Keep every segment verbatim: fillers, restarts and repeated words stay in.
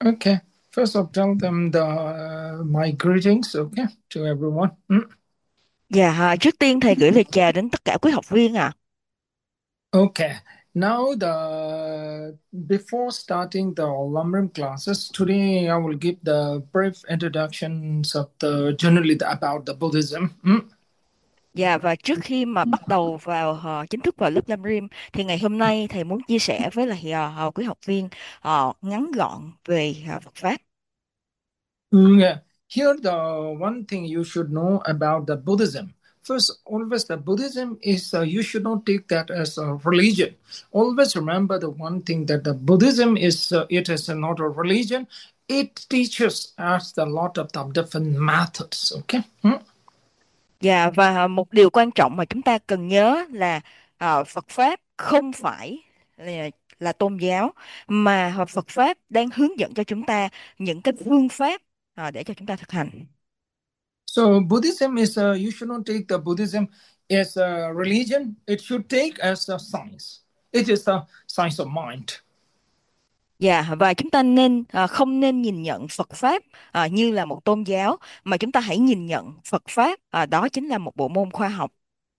Okay. First, I'll tell them the uh, my greetings. Okay, to everyone. Mm. Dạ, à, trước tiên thầy gửi lời chào đến tất cả quý học viên ạ. Okay. Now, the before starting the Lamrim classes today, I will give the brief introductions of the generally the, about the Buddhism. Mm. Dạ, và trước khi mà bắt đầu vào ờ, chính thức vào lớp Lam thì ngày hôm nay thầy muốn chia sẻ với lại ờ, ờ, quý học viên ờ, ngắn gọn về ờ, Phật pháp. Mm, yeah. Here, the one thing you should know about the Buddhism. First, always the Buddhism is, uh, you should not take that as a religion. Always remember the one thing that the Buddhism is, uh, it is not a religion. It teaches us a lot of the different methods. Okay. Hmm? Dạ, và ờ, một điều quan trọng mà chúng ta cần nhớ là ờ, Phật pháp không phải là, là tôn giáo, mà ờ, Phật pháp đang hướng dẫn cho chúng ta những cái phương pháp ờ, để cho chúng ta thực hành. So Buddhism is, uh, you should not take the Buddhism as a religion. It should take as a science. It is a science of mind. Dạ, và chúng ta nên à, không nên nhìn nhận Phật pháp à, như là một tôn giáo, mà chúng ta hãy nhìn nhận Phật pháp à, đó chính là một bộ môn khoa học.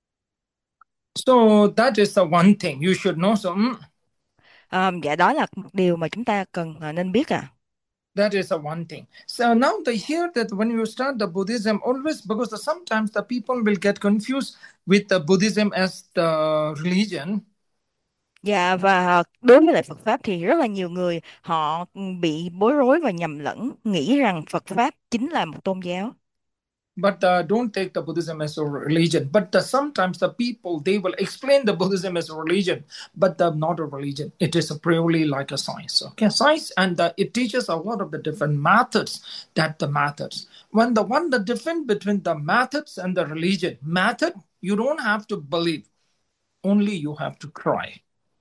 So that is the one thing you should know. So mm, À, dạ, đó là một điều mà chúng ta cần à, nên biết à. that is the one thing. So now they hear that when you start the Buddhism, always because the, sometimes the people will get confused with the Buddhism as the religion. Dạ, và à, đối với lại Phật pháp thì rất là nhiều người họ ừ, bị bối rối và nhầm lẫn, nghĩ rằng Phật pháp chính là một tôn giáo. But uh, don't take the Buddhism as a religion. But uh, sometimes the people they will explain the Buddhism as a religion, but uh, not a religion. It is a purely like a science. Okay, science, and uh, it teaches a lot of the different methods. That the methods. When the one the difference between the methods and the religion method, you don't have to believe. Only you have to cry.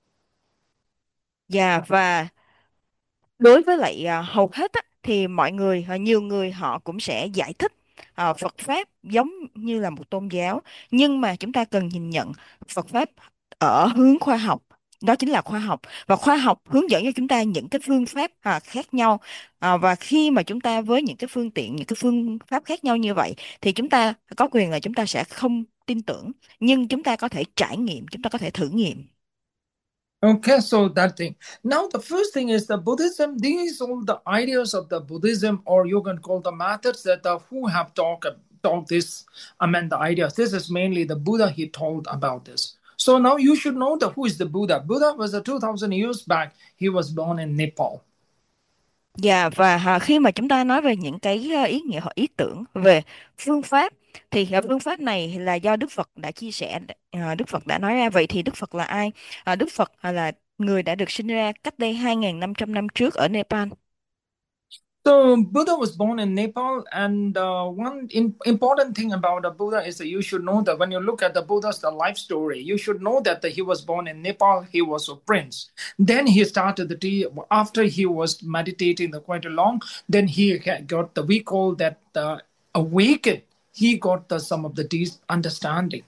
Dạ, và đối với lại à, hầu hết á, thì mọi người à, nhiều người họ cũng sẽ giải thích à, Phật pháp giống như là một tôn giáo, nhưng mà chúng ta cần nhìn nhận Phật pháp ở hướng khoa học, đó chính là khoa học, và khoa học hướng dẫn cho chúng ta những cái phương pháp à, khác nhau. À, và khi mà chúng ta với những cái phương tiện những cái phương pháp khác nhau như vậy thì chúng ta có quyền là chúng ta sẽ không tin tưởng, nhưng chúng ta có thể trải nghiệm, chúng ta có thể thử nghiệm. Okay, so that thing. Now, the first thing is the Buddhism. These all the ideas of the Buddhism, or you can call the methods that the who have talked taught this. I mean, the ideas. This is mainly the Buddha. He told about this. So now you should know the who is the Buddha. Buddha was a two thousand years back. He was born in Nepal. Dạ, và à, khi mà chúng ta nói về những cái à, ý nghĩa hoặc ý tưởng về phương pháp thì à, phương pháp này là do Đức Phật đã chia sẻ, à, Đức Phật đã nói ra. Vậy thì Đức Phật là ai? À, Đức Phật à, là người đã được sinh ra cách đây hai nghìn năm trăm năm trước ở Nepal. So Buddha was born in Nepal, and uh, one in, important thing about the Buddha is that you should know that when you look at the Buddha's the life story, you should know that the, he was born in Nepal. He was a prince. Then he started the tea after he was meditating the quite a long. Then he got the we call that the awakened. He got the some of the deep understanding.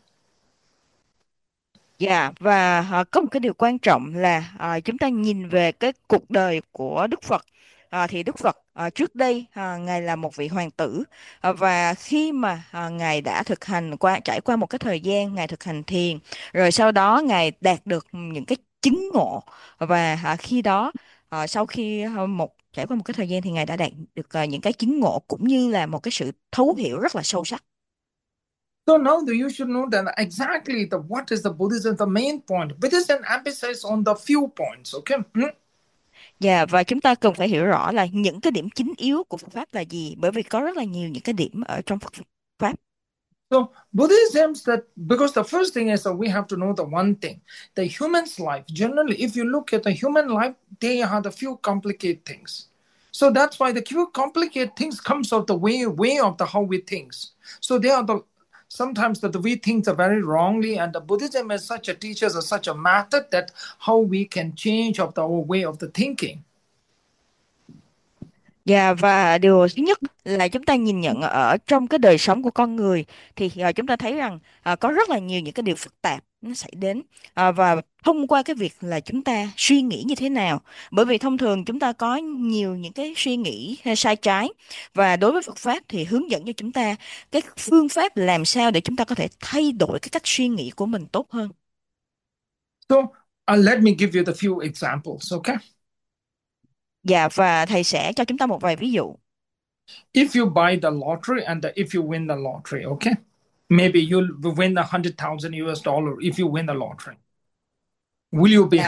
Dạ, và à, có một cái điều quan trọng là à, chúng ta nhìn về cái cuộc đời của Đức Phật. À, thì Đức Phật à, trước đây à, ngài là một vị hoàng tử. À, và khi mà à, ngài đã thực hành qua trải qua một cái thời gian ngài thực hành thiền, rồi sau đó ngài đạt được những cái chứng ngộ, và à, khi đó à, sau khi à, một trải qua một cái thời gian thì ngài đã đạt được à, những cái chứng ngộ cũng như là một cái sự thấu hiểu rất là sâu sắc. So now the, you should know that exactly the what is the Buddhism, the main point. Buddhism emphasizes on the few points. Okay. Hmm? Dạ, và chúng ta cần phải hiểu rõ là những cái điểm chính yếu của Phật pháp là gì, bởi vì có rất là nhiều những cái điểm ở trong Phật pháp. So Buddhism's that because the first thing is that we have to know the one thing, the human's life. Generally, if you look at the human life, they have a few complicated things. So that's why the few complicated things comes of the way way of the how we think. So they are the sometimes that we think are very wrongly, and the Buddhism is such a teaches us such a method that how we can change of the our way of the thinking. Dạ, và điều thứ nhất là chúng ta nhìn nhận ở trong cái đời sống của con người thì ờ, chúng ta thấy rằng ờ, có rất là nhiều những cái điều phức tạp nó xảy đến. Ờ, và thông qua cái việc là chúng ta suy nghĩ như thế nào, bởi vì thông thường chúng ta có nhiều những cái suy nghĩ hay sai trái, và đối với Phật pháp thì hướng dẫn cho chúng ta cái phương pháp làm sao để chúng ta có thể thay đổi cái cách suy nghĩ của mình tốt hơn. So uh, let me give you the few examples, okay? Dạ, và thầy sẽ cho chúng ta một vài ví dụ. If you buy the lottery and the, if you win the lottery, okay? Maybe you'll win a hundred thousand U S dollar if you win the lottery. Will you be Dạ.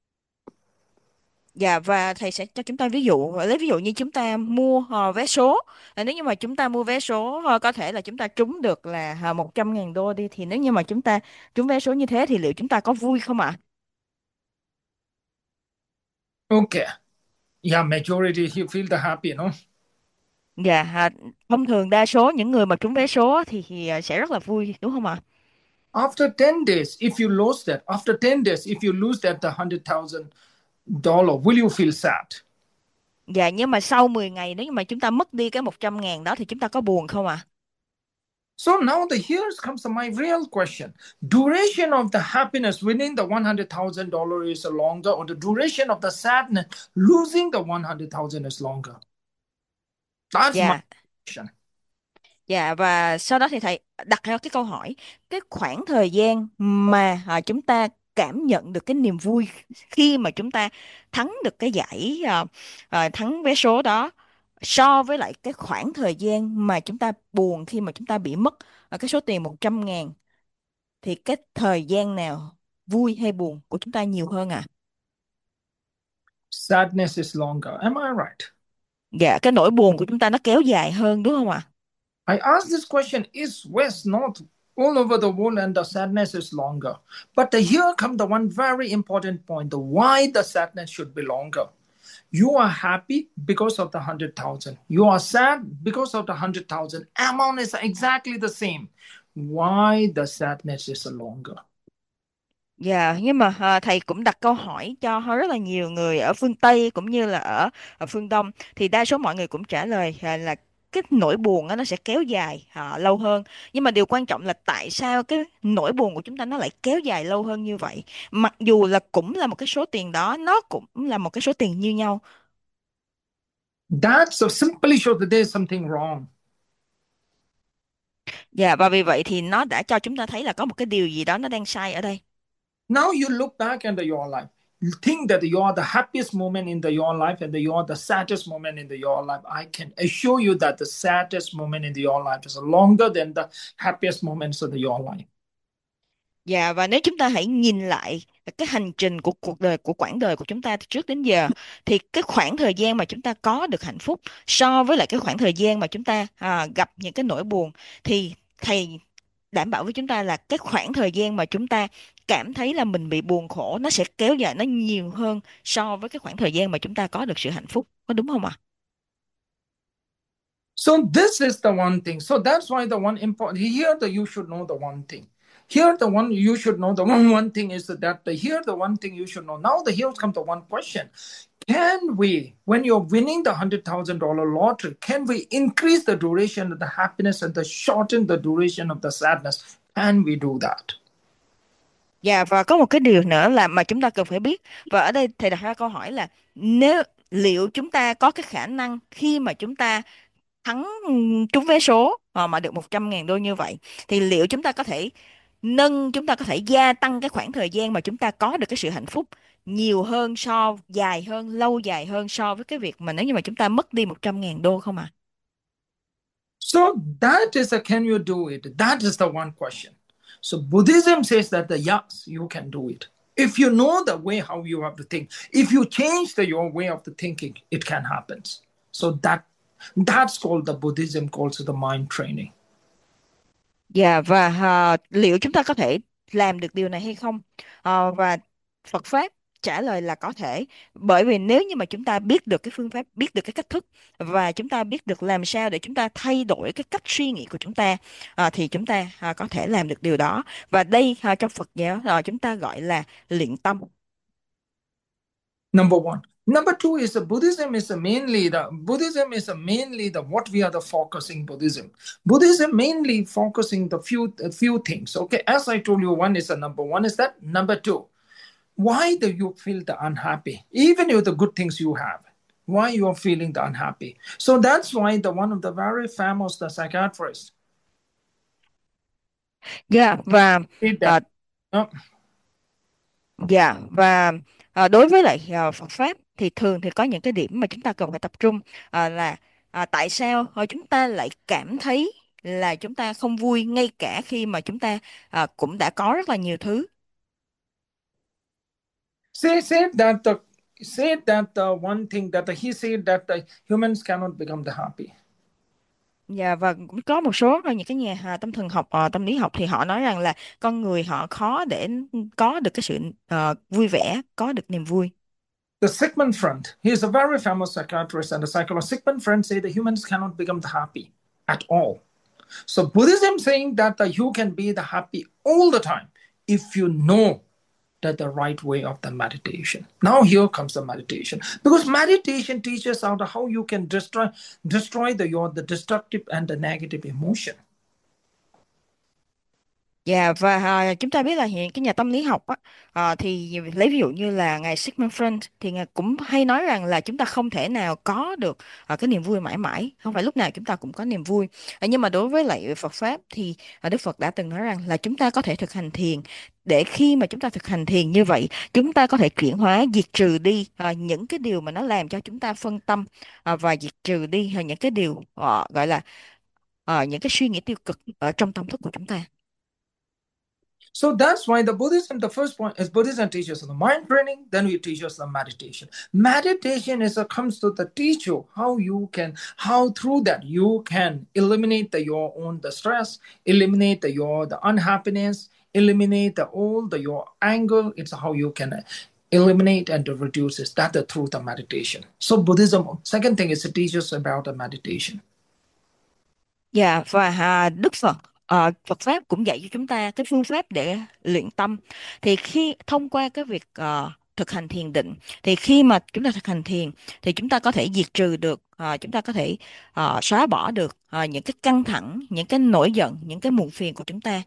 Dạ, và thầy sẽ cho chúng ta ví dụ, lấy ví dụ như chúng ta mua ờ, vé số. Ờ, nếu như mà chúng ta mua vé số, ờ, có thể là chúng ta trúng được là uh, một trăm ngàn đô đi, thì nếu như mà chúng ta trúng vé số như thế thì liệu chúng ta có vui không ạ? okay? Yeah, majority you feel the happy, no? Dạ, à, thông thường đa số những người mà trúng vé số thì, thì ờ, sẽ rất là vui đúng không ạ? After ten days, if you lose that, after ten days, if you lose that the hundred thousand dollar, will you feel sad? Dạ, nhưng mà sau mười ngày nếu như mà chúng ta mất đi cái một trăm ngàn đó thì chúng ta có buồn không ạ? So now the here comes my real question. Duration of the happiness winning the one hundred thousand dollar is longer, or the duration of the sadness losing the one hundred thousand is longer? That's my Dạ. question. Dạ, và sau đó thì thầy đặt ra cái câu hỏi, cái khoảng thời gian mà à, chúng ta cảm nhận được cái niềm vui khi mà chúng ta thắng được cái giải à, à, thắng vé số đó, so với lại cái khoảng thời gian mà chúng ta buồn khi mà chúng ta bị mất à, cái số tiền một trăm ngàn, thì cái thời gian nào vui hay buồn của chúng ta nhiều hơn à? Sadness is longer. Am I right? Dạ, cái nỗi buồn của chúng ta nó kéo dài hơn đúng không ạ? I asked this question: Is West, North, all over the world, and the sadness is longer? But the, here come the one very important point: the why the sadness should be longer. You are happy because of the hundred thousand. You are sad because of the hundred thousand. Amount is exactly the same. Why the sadness is longer? Dạ, nhưng mà à, thầy cũng đặt câu hỏi cho rất là nhiều người ở phương Tây cũng như là ở, ở phương Đông, thì đa số mọi người cũng trả lời à, là cái nỗi buồn á, nó sẽ kéo dài à, lâu hơn. Nhưng mà điều quan trọng là tại sao cái nỗi buồn của chúng ta nó lại kéo dài lâu hơn như vậy? Mặc dù là cũng là một cái số tiền đó, nó cũng là một cái số tiền như nhau. That so simply shows that there's something wrong. Dạ, và vì vậy thì nó đã cho chúng ta thấy là có một cái điều gì đó nó đang sai ở đây. Now you look back into your life. You think that you are the happiest moment in the, your life and that you are the saddest moment in the, your life. I can assure you that the saddest moment in the, your life is longer than the happiest moments of the, your life. Dạ, và nếu chúng ta hãy nhìn lại cái hành trình của cuộc đời, của quãng đời của chúng ta từ trước đến giờ, thì cái khoảng thời gian mà chúng ta có được hạnh phúc so với lại cái khoảng thời gian mà chúng ta à, gặp những cái nỗi buồn, thì thầy đảm bảo với chúng ta là cái khoảng thời gian mà chúng ta cảm thấy là mình bị buồn khổ nó sẽ kéo dài nó nhiều hơn so với cái khoảng thời gian mà chúng ta có được sự hạnh phúc, có đúng không ạ? So this is the one thing. So that's why the one important here the you should know the one thing. Here the one you should know the one one thing is that the here the one thing you should know. Now the here comes the one question. Can we, when you're winning the hundred thousand dollar lottery, can we increase the duration of the happiness and the shorten the duration of the sadness? Can we do that? Dạ, và có một cái điều nữa là mà chúng ta cần phải biết, và ở đây thầy đặt ra câu hỏi là, nếu liệu chúng ta có cái khả năng khi mà chúng ta thắng ừm, trúng vé số ờ, mà được một trăm ngàn đô như vậy, thì liệu chúng ta có thể nâng, chúng ta có thể gia tăng cái khoảng thời gian mà chúng ta có được cái sự hạnh phúc nhiều hơn, so dài hơn, lâu dài hơn so với cái việc mà nếu như mà chúng ta mất đi một trăm ngàn đô không ạ? So that is a can you do it? That is the one question. So Buddhism says that the yes, you can do it. If you know the way how you have to think, if you change the, your way of the thinking, it can happen. So that that's called the Buddhism calls it the mind training. Dạ, và à, liệu chúng ta có thể làm được điều này hay không? Ờ, và Phật pháp trả lời là có thể, bởi vì nếu như mà chúng ta biết được cái phương pháp, biết được cái cách thức, và chúng ta biết được làm sao để chúng ta thay đổi cái cách suy nghĩ của chúng ta, à, thì chúng ta à, có thể làm được điều đó. Và đây à, trong Phật giáo à, chúng ta gọi là luyện tâm. Number one. Number two is the Buddhism is the mainly the Buddhism is the mainly the what we are the focusing Buddhism. Buddhism mainly focusing the few a few things. Okay, as I told you, one is the number one is that number two. Why do you feel the unhappy? Even with the good things you have, why you are feeling the unhappy? So that's why the one of the very famous the psychiatrist Dạ và said that. à, uh, dạ và à, đối với lại à, Phật pháp thì thường thì có những cái điểm mà chúng ta cần phải tập trung, à, là à, tại sao à, chúng ta lại cảm thấy là chúng ta không vui ngay cả khi mà chúng ta à, cũng đã có rất là nhiều thứ. say said that the said that the one thing that the, he said that the humans cannot become the happy. Dạ và cũng có một số những cái nhà à, tâm thần học, à, tâm lý học thì họ nói rằng là con người họ khó để có được cái sự à, vui vẻ, có được niềm vui. The Sigmund Freud, he is a very famous psychiatrist and a psychologist. Sigmund Freud say the humans cannot become the happy at all. So Buddhism saying that the, you can be the happy all the time if you know that the right way of the meditation. Now here comes the meditation, because meditation teaches out how you can destroy destroy the your the destructive and the negative emotion. Dạ và à, chúng ta biết là hiện cái nhà tâm lý học á, à, thì lấy ví dụ như là ngài Sigmund Freud thì ngài cũng hay nói rằng là chúng ta không thể nào có được à, cái niềm vui mãi mãi, không phải lúc nào chúng ta cũng có niềm vui. À, nhưng mà đối với lại Phật pháp thì à, Đức Phật đã từng nói rằng là chúng ta có thể thực hành thiền, để khi mà chúng ta thực hành thiền như vậy chúng ta có thể chuyển hóa, diệt trừ đi à, những cái điều mà nó làm cho chúng ta phân tâm, à, và diệt trừ đi à, những cái điều ờ, gọi là ờ, những cái suy nghĩ tiêu cực ở trong tâm thức của chúng ta. So that's why the Buddhism, the first point is Buddhism teaches the mind training, then we teach us the meditation. Meditation is a comes to the teach you how you can, how through that you can eliminate the your own the stress, eliminate the your the unhappiness, eliminate the all the your anger. It's how you can eliminate and to reduce it. That's the truth of meditation. So Buddhism, second thing is it teaches about the meditation. Dạ và à, Đức Phật ờ, Phật pháp cũng dạy cho chúng ta cái phương pháp để luyện tâm. Thì khi thông qua cái việc ờ, thực hành thiền định, thì khi mà chúng ta thực hành thiền thì chúng ta có thể diệt trừ được, ờ, chúng ta có thể ờ, xóa bỏ được ờ, những cái căng thẳng, những cái nổi giận, những cái muộn phiền của chúng ta.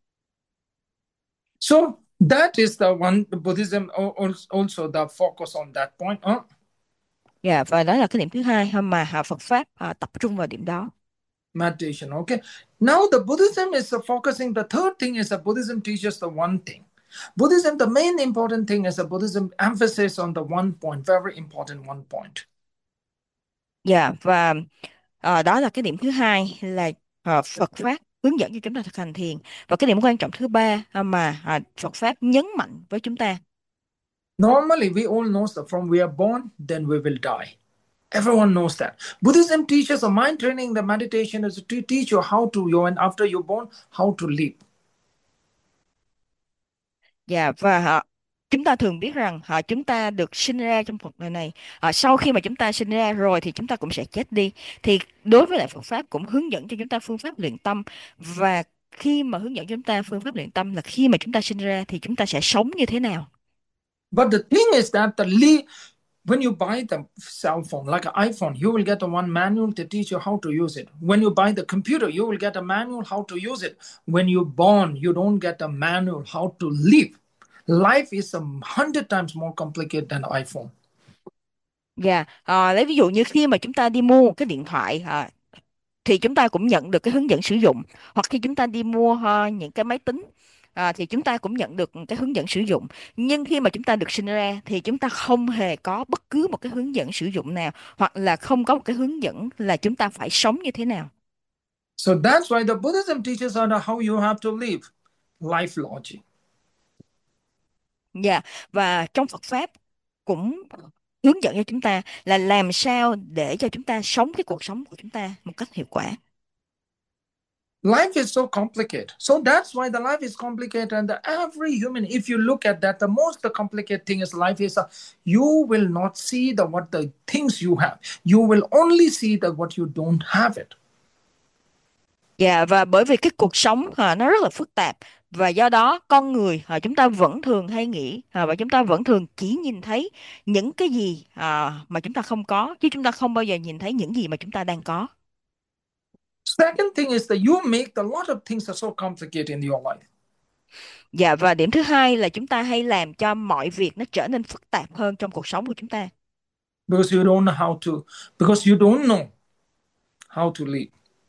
So that is the one Buddhism also the focus on that point. Huh? Dạ và đó là cái điểm thứ hai mà à, Phật pháp à, tập trung vào điểm đó. Meditation. Okay. Now the Buddhism is focusing. The third thing is that Buddhism teaches the one thing. Buddhism, the main important thing is that Buddhism emphasis on the one point, very important one point. Dạ và ờ, đó là cái điểm thứ hai là ờ, Phật pháp hướng dẫn cho chúng ta thực hành thiền. Và cái điểm quan trọng thứ ba à, mà à, Phật pháp nhấn mạnh với chúng ta. Normally, we all know that from we are born, then we will die. Everyone knows that. Buddhism teaches a mind training, the meditation is to teach you how to, you and after you're born, how to live. Dạ và à, chúng ta thường biết rằng à, chúng ta được sinh ra trong cuộc đời này. À, sau khi mà chúng ta sinh ra rồi thì chúng ta cũng sẽ chết đi. Thì đối với lại Phật pháp cũng hướng dẫn cho chúng ta phương pháp luyện tâm. Và khi mà hướng dẫn chúng ta phương pháp luyện tâm là khi mà chúng ta sinh ra thì chúng ta sẽ sống như thế nào. But the thing is that the li- when you buy the cell phone, like an iPhone, you will get a one manual to teach you how to use it. When you buy the computer, you will get a manual how to use it. When you're born, you don't get a manual how to live. Life is a hundred times more complicated than iPhone. Dạ, à, lấy ví dụ như khi mà chúng ta đi mua một cái điện thoại à, thì chúng ta cũng nhận được cái hướng dẫn sử dụng, hoặc khi chúng ta đi mua à, những cái máy tính à, thì chúng ta cũng nhận được cái hướng dẫn sử dụng. Nhưng khi mà chúng ta được sinh ra thì chúng ta không hề có bất cứ một cái hướng dẫn sử dụng nào, hoặc là không có một cái hướng dẫn là chúng ta phải sống như thế nào. So that's why the Buddhism teaches on how you have to live life logic. Dạ, và trong Phật pháp cũng hướng dẫn cho chúng ta là làm sao để cho chúng ta sống cái cuộc sống của chúng ta một cách hiệu quả. Life is so complicated. So that's why the life is complicated. And the, every human, if you look at that, the most the complicated thing is life is uh, you will not see the what the things you have. You will only see the what you don't have it. Dạ, và bởi vì cái cuộc sống à, nó rất là phức tạp, và do đó con người à, chúng ta vẫn thường hay nghĩ à, và chúng ta vẫn thường chỉ nhìn thấy những cái gì à, mà chúng ta không có, chứ chúng ta không bao giờ nhìn thấy những gì mà chúng ta đang có. Second thing is that you make a lot of things are so complicated in your life Dạ, và điểm thứ hai là chúng ta hay làm cho mọi việc nó trở nên phức tạp hơn trong cuộc sống của chúng ta. because you don't know how to, because you don't know how to live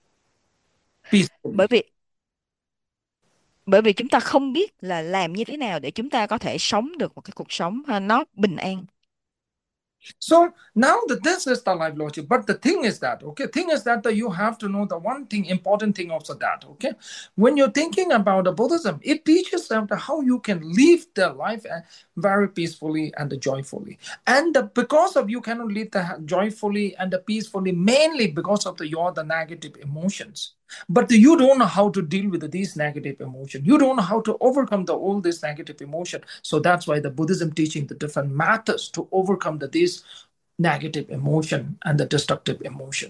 Bởi peacefully. vì bởi vì chúng ta không biết là làm như thế nào để chúng ta có thể sống được một cái cuộc sống à, nó bình an. So now that this is the life logic, but the thing is that, okay, thing is that, that you have to know the one thing, important thing also that, okay, when you're thinking about the Buddhism, it teaches them that how you can live the life uh, very peacefully and joyfully. And uh, because of you cannot live the joyfully and the peacefully, mainly because of the your the negative emotions. But you don't know how to deal with these negative emotions. You don't know how to overcome the all this negative emotion. So that's why the Buddhism teaching the different methods to overcome the these negative emotion and the destructive emotion.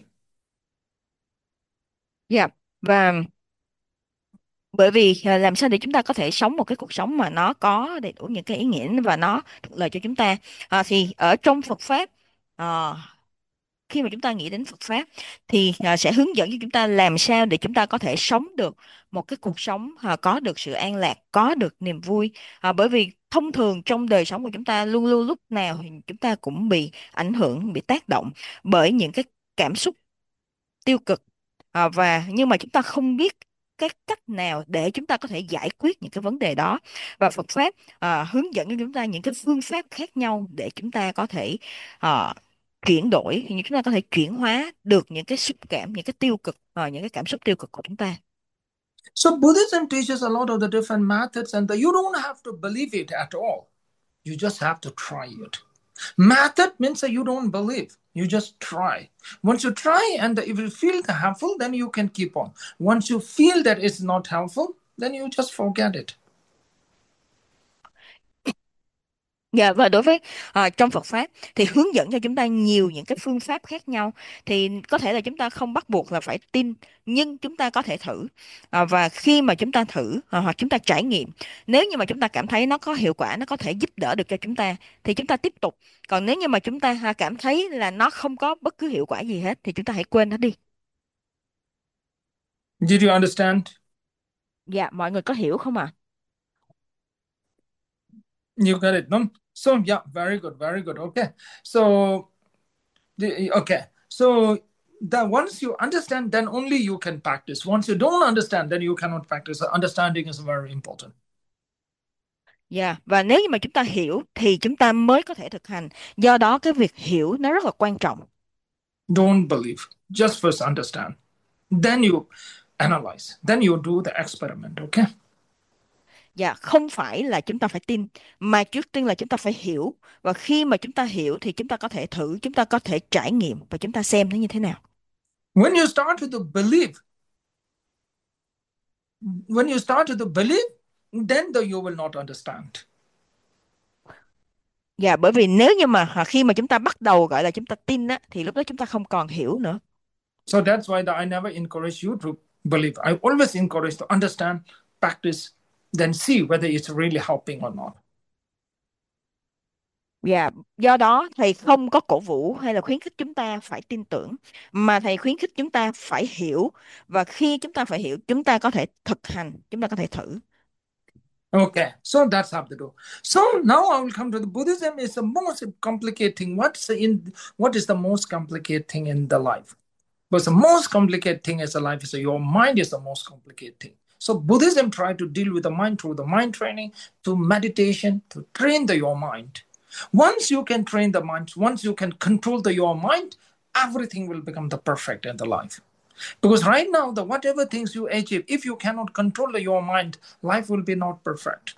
Dạ, và bởi vì à, làm sao để chúng ta có thể sống một cái cuộc sống mà nó có đầy đủ những cái ý nghĩa và nó thuận lợi cho chúng ta. À, thì ở trong Phật pháp, à, khi mà chúng ta nghĩ đến Phật pháp thì à, sẽ hướng dẫn cho chúng ta làm sao để chúng ta có thể sống được một cái cuộc sống à, có được sự an lạc, có được niềm vui. À, bởi vì thông thường trong đời sống của chúng ta luôn luôn lúc nào thì chúng ta cũng bị ảnh hưởng, bị tác động bởi những cái cảm xúc tiêu cực. À, và nhưng mà chúng ta không biết cái cách nào để chúng ta có thể giải quyết những cái vấn đề đó, và Phật pháp à, hướng dẫn cho chúng ta những cái phương pháp khác nhau để chúng ta có thể à, chuyển đổi, chúng ta có thể chuyển hóa được những cái xúc cảm, những cái tiêu cực, à, những cái cảm xúc tiêu cực của chúng ta. So Buddhism teaches a lot of the different methods, and the, you don't have to believe it at all. You just have to try it. Method means that you don't believe. You just try. Once you try, and if you feel helpful, then you can keep on. Once you feel that it's not helpful, then you just forget it. Dạ, và đối với à, trong Phật pháp thì hướng dẫn cho chúng ta nhiều những cái phương pháp khác nhau, thì có thể là chúng ta không bắt buộc là phải tin, nhưng chúng ta có thể thử. À, và khi mà chúng ta thử à, hoặc chúng ta trải nghiệm, nếu như mà chúng ta cảm thấy nó có hiệu quả, nó có thể giúp đỡ được cho chúng ta thì chúng ta tiếp tục. Còn nếu như mà chúng ta à, cảm thấy là nó không có bất cứ hiệu quả gì hết thì chúng ta hãy quên nó đi. Did you understand? Dạ, mọi người có hiểu không ạ? You got it, no? So yeah, very good, very good. Okay, so the, okay, so that once you understand, then only you can practice. Once you don't understand, then you cannot practice. Understanding is very important. Dạ, và nếu như mà chúng ta hiểu thì chúng ta mới có thể thực hành. Do đó cái việc hiểu nó rất là quan trọng. Don't believe. Just first understand. Then you analyze. Then you do the experiment. Okay. Dạ, không phải là chúng ta phải tin, mà trước tiên là chúng ta phải hiểu. Và khi mà chúng ta hiểu thì chúng ta có thể thử, chúng ta có thể trải nghiệm và chúng ta xem nó như thế nào. When you start to believe, when you start to believe, then the, you will not understand. Dạ, bởi vì nếu như mà à, khi mà chúng ta bắt đầu gọi là chúng ta tin á, thì lúc đó chúng ta không còn hiểu nữa. So that's why the, I never encourage you to believe. I always encourage to understand, practice, then see whether it's really helping or not. Dạ, do đó thầy không có cổ vũ hay là khuyến khích chúng ta phải tin tưởng, mà thầy khuyến khích chúng ta phải hiểu, và khi chúng ta phải hiểu, chúng ta có thể thực hành, chúng ta có thể thử. Okay, so that's how to do. So now I will come to the Buddhism is the most complicated thing. What's in what is the most complicated thing in the life? Because the most complicated thing is the life is your mind is the most complicated thing. So Buddhism try to deal with the mind through the mind training, through meditation, to train the your mind. Once you can train the mind, once you can control the your mind, everything will become the perfect in the life. Because right now, the whatever things you achieve, if you cannot control your mind, life will be not perfect.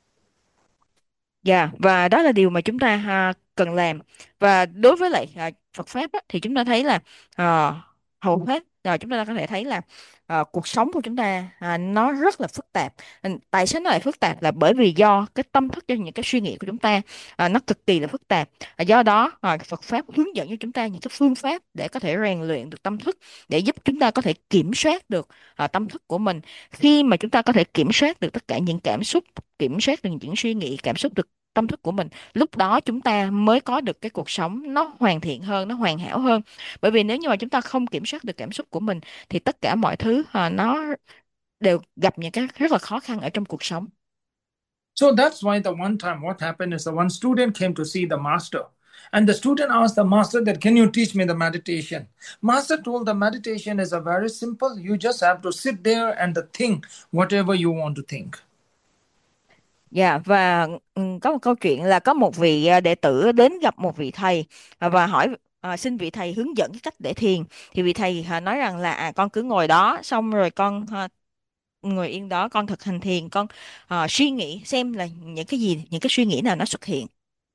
Dạ, và đó là điều mà chúng ta ha, cần làm. Và đối với lại à, Phật pháp á, thì chúng ta thấy là à, hầu hết rồi chúng ta có thể thấy là à, cuộc sống của chúng ta à, nó rất là phức tạp. Ừ, tại sao nó lại phức tạp là bởi vì do cái tâm thức, cho những cái suy nghĩ của chúng ta à, nó cực kỳ là phức tạp. À, do đó à, Phật pháp hướng dẫn cho chúng ta những cái phương pháp để có thể rèn luyện được tâm thức, để giúp chúng ta có thể kiểm soát được à, tâm thức của mình. Khi mà chúng ta có thể kiểm soát được tất cả những cảm xúc, kiểm soát được những suy nghĩ cảm xúc, được tâm thức của mình, lúc đó chúng ta mới có được cái cuộc sống nó hoàn thiện hơn, nó hoàn hảo hơn. Bởi vì nếu như mà chúng ta không kiểm soát được cảm xúc của mình thì tất cả mọi thứ à, nó đều gặp những cái rất là khó khăn ở trong cuộc sống. So that's why the one time what happened is the one student came to see the master. And the student asked the master that, can you teach me the meditation? Master told the meditation is a very simple. You just have to sit there and think whatever you want to think. Dạ, và ừ, có một câu chuyện là có một vị à, đệ tử đến gặp một vị thầy à, và hỏi à, xin vị thầy hướng dẫn cái cách để thiền. Thì vị thầy à, nói rằng là à, con cứ ngồi đó, xong rồi con à, ngồi yên đó, con thực hành thiền, con à, suy nghĩ xem là những cái gì, những cái suy nghĩ nào nó xuất hiện.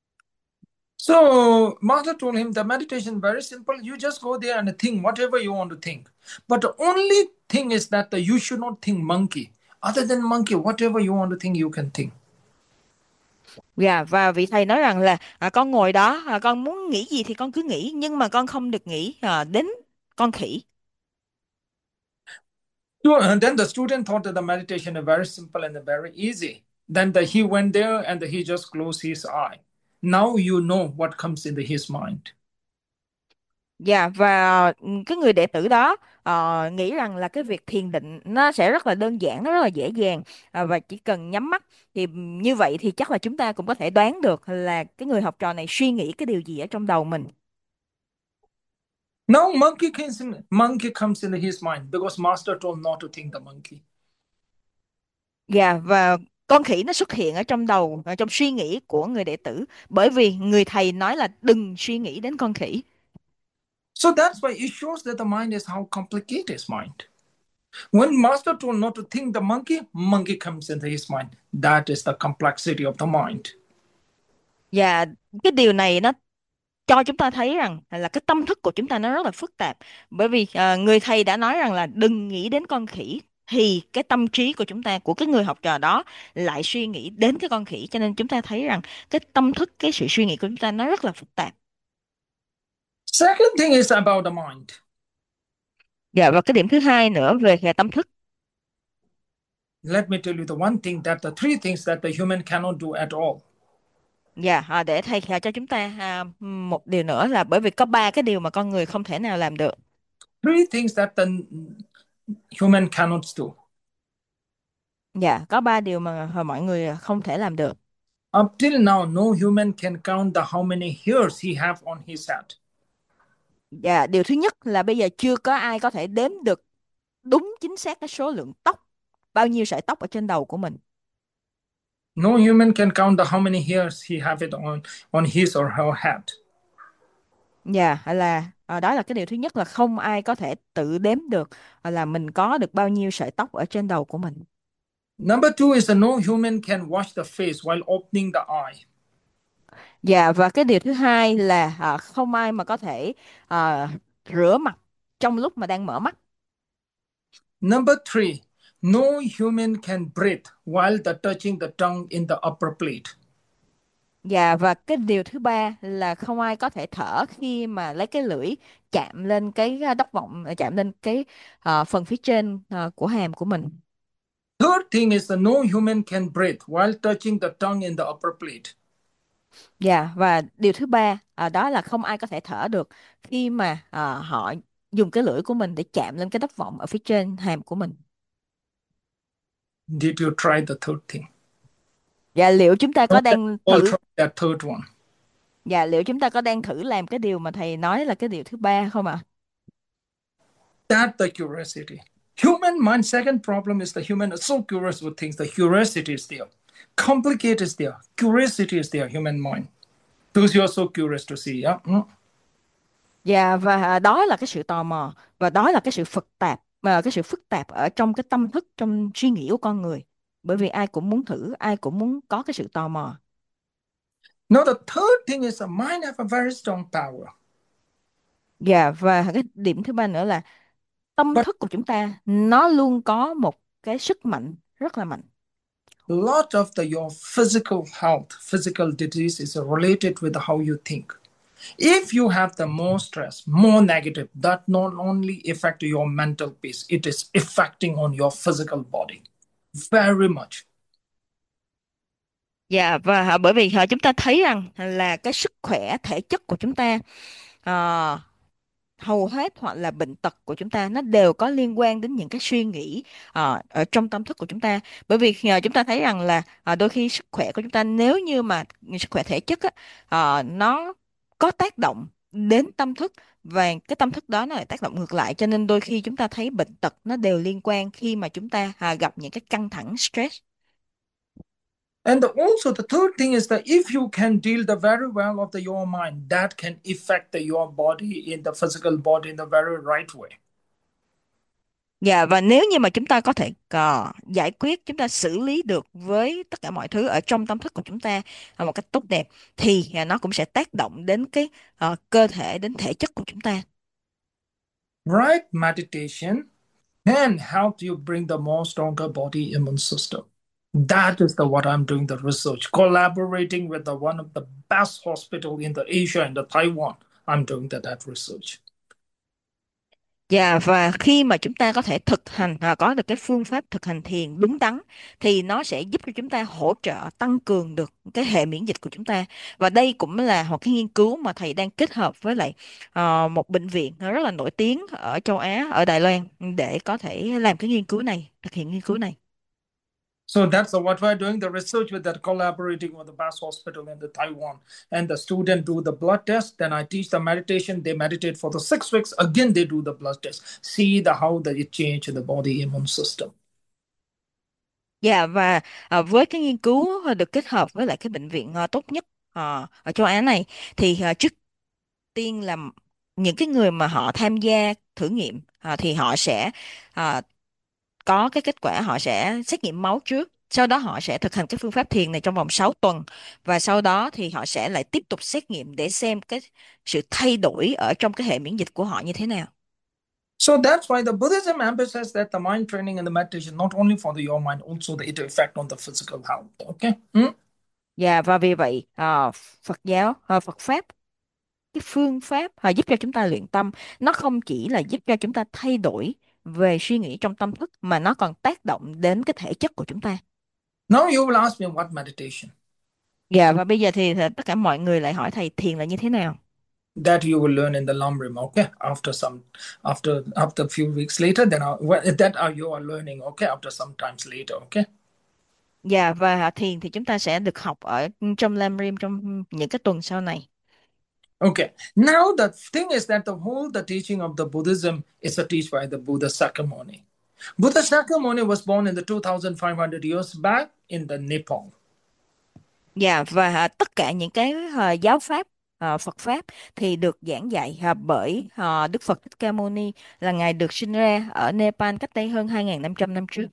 So master told him the meditation very simple. You just go there and think whatever you want to think. But the only thing is that you should not think monkey. Other than monkey, whatever you want to think, you can think. Dạ, và vị thầy nói rằng là à, con ngồi đó, à, con muốn nghĩ gì thì con cứ nghĩ, nhưng mà con không được nghĩ à, đến con khỉ. So, and then the student thought that the meditation is very simple and very easy. Then the, he went there and he just closed his eye. Now you know what comes into his mind. Dạ, và ừ, cái người đệ tử đó ờ, nghĩ rằng là cái việc thiền định nó sẽ rất là đơn giản, nó rất là dễ dàng, à, và chỉ cần nhắm mắt thì ừ, như vậy thì chắc là chúng ta cũng có thể đoán được là cái người học trò này suy nghĩ cái điều gì ở trong đầu mình. Now monkey comes in, monkey comes into his mind because master told not to think the monkey. Dạ, và con khỉ nó xuất hiện ở trong đầu, ở trong suy nghĩ của người đệ tử, bởi vì người thầy nói là đừng suy nghĩ đến con khỉ. So that's why it shows that the mind is how complicated his mind. When master told not to think the monkey, monkey comes into his mind. That is the complexity of the mind. Và cái điều này nó cho chúng ta thấy rằng là cái tâm thức của chúng ta nó rất là phức tạp. Bởi vì à, người thầy đã nói rằng là đừng nghĩ đến con khỉ, thì cái tâm trí của chúng ta, của cái người học trò đó lại suy nghĩ đến cái con khỉ, cho nên chúng ta thấy rằng cái tâm thức, cái sự suy nghĩ của chúng ta nó rất là phức tạp. Second thing is about the mind. Dạ, và cái điểm thứ hai nữa về cái tâm thức. Let me tell you the one thing that the three things that the human cannot do at all. Dạ, à, để thầy à, cho chúng ta à, một điều nữa là bởi vì có ba cái điều mà con người không thể nào làm được. Three things that the human cannot do. Dạ, có ba điều mà mọi người không thể làm được. Up till now, no human can count the how many hairs he have on his head. Dạ, điều thứ nhất là bây giờ chưa có ai có thể đếm được đúng chính xác cái số lượng tóc, bao nhiêu sợi tóc ở trên đầu của mình. No human can count the how many hairs he have it on on his or her head. Dạ, là à, đó là cái điều thứ nhất, là không ai có thể tự đếm được à, là mình có được bao nhiêu sợi tóc ở trên đầu của mình. Number two is that no human can wash the face while opening the eye. Dạ, và cái điều thứ hai là à, không ai mà có thể à, rửa mặt trong lúc mà đang mở mắt. Number three, no human can breathe while the touching the tongue in the upper plate. Dạ, và cái điều thứ ba là không ai có thể thở khi mà lấy cái lưỡi chạm lên cái à, đốc vọng, chạm lên cái à, phần phía trên à, của hàm của mình. Third thing is that no human can breathe while touching the tongue in the upper plate. Dạ, và điều thứ ba à, đó là không ai có thể thở được khi mà à, họ dùng cái lưỡi của mình để chạm lên cái đốc vọng ở phía trên hàm của mình. Did you try the third thing? Dạ, liệu chúng ta No, có let's đang all thử try that third one. dạ liệu chúng ta có đang thử làm cái điều mà thầy nói là cái điều thứ ba không ạ? That's the curiosity. Human mind, second problem is the human is so curious with things. The curiosity is there. Complicated is there. Curiosity is there, human mind. Because you are so curious to see. Yeah? Mm. Dạ, và đó là cái sự tò mò, và đó là cái sự phức tạp, mà cái sự phức tạp ở trong cái tâm thức, trong suy nghĩ của con người. Bởi vì ai cũng muốn thử, ai cũng muốn có cái sự tò mò. Now, the third thing is the mind have a very strong power. Dạ, và cái điểm thứ ba nữa là tâm But thức của chúng ta nó luôn có một cái sức mạnh rất là mạnh. a lot of the your physical health, physical disease is related with how you think. If you have the more stress, more negative, that not only affect your mental peace, it is affecting on your physical body very much. Dạ, và à, bởi vì à, chúng ta thấy rằng là cái sức khỏe thể chất của chúng ta, à, hầu hết hoặc là bệnh tật của chúng ta nó đều có liên quan đến những cái suy nghĩ à, ở trong tâm thức của chúng ta. Bởi vì à, chúng ta thấy rằng là à, đôi khi sức khỏe của chúng ta, nếu như mà sức khỏe thể chất á, à, nó có tác động đến tâm thức, và cái tâm thức đó nó lại tác động ngược lại, cho nên đôi khi chúng ta thấy bệnh tật nó đều liên quan khi mà chúng ta à, gặp những cái căng thẳng stress. And the, also the third thing is that if you can deal the very well of the your mind, that can affect the, your body in the physical body in the very right way. Dạ, và nếu như mà chúng ta có thể ờ, giải quyết, chúng ta xử lý được với tất cả mọi thứ ở trong tâm thức của chúng ta ờ, một cách tốt đẹp, thì ờ, nó cũng sẽ tác động đến cái ờ, cơ thể, đến thể chất của chúng ta. Right meditation can help you bring the more stronger body immune system. That is the what I'm doing the research, collaborating with the one of the best hospital in the Asia and the Taiwan. I'm doing that, that research. Dạ, và khi mà chúng ta có thể thực hành, à, có được cái phương pháp thực hành thiền đúng đắn, thì nó sẽ giúp cho chúng ta hỗ trợ tăng cường được cái hệ miễn dịch của chúng ta. Và đây cũng là một cái nghiên cứu mà thầy đang kết hợp với lại ờ, một bệnh viện rất là nổi tiếng ở châu Á, ở Đài Loan, để có thể làm cái nghiên cứu này, thực hiện nghiên cứu này. So that's the, what we're doing the research with that, collaborating with the best hospital in the Taiwan. And the student do the blood test. Then I teach the meditation. They meditate for the six weeks. Again, they do the blood test. See the how that it change the body immune system. Dạ, và à, với cái nghiên cứu à, được kết hợp với lại cái bệnh viện à, tốt nhất à, ở châu Á này, thì à, trước tiên là những cái người mà họ tham gia thử nghiệm, à, thì họ sẽ à, có cái kết quả, họ sẽ xét nghiệm máu trước, sau đó họ sẽ thực hành cái phương pháp thiền này trong vòng sáu tuần, và sau đó thì họ sẽ lại tiếp tục xét nghiệm để xem cái sự thay đổi ở trong cái hệ miễn dịch của họ như thế nào. So that's why the Buddhism emphasizes that the mind training and the meditation not only for the your mind, also the it effect on the physical health. Okay. Hmm? Dạ, và vì vậy à, Phật giáo, à, Phật pháp, cái phương pháp à, giúp cho chúng ta luyện tâm, nó không chỉ là giúp cho chúng ta thay đổi về suy nghĩ trong tâm thức, mà nó còn tác động đến cái thể chất của chúng ta. Now you will ask me what meditation. Dạ, và bây giờ thì à, tất cả mọi người lại hỏi thầy thiền là như thế nào. That you will learn in the Lamrim. Okay. After some, after after a few weeks later, then I, well, that are you are learning. Okay. After some times later. Okay. Dạ, và thiền thì chúng ta sẽ được học ở trong Lam Rim trong những cái tuần sau này. Okay. Now the thing is that the whole the teaching of the Buddhism is a teach by the Buddha Sakyamuni. Buddha Sakyamuni was born in the two thousand five hundred years back in the Nepal. Dạ, và à, tất cả những cái à, giáo pháp, à, Phật pháp thì được giảng dạy à, bởi à, Đức Phật Thích Ca Mâu Ni, là ngài được sinh ra ở Nepal cách đây hơn hai nghìn năm trăm năm trước.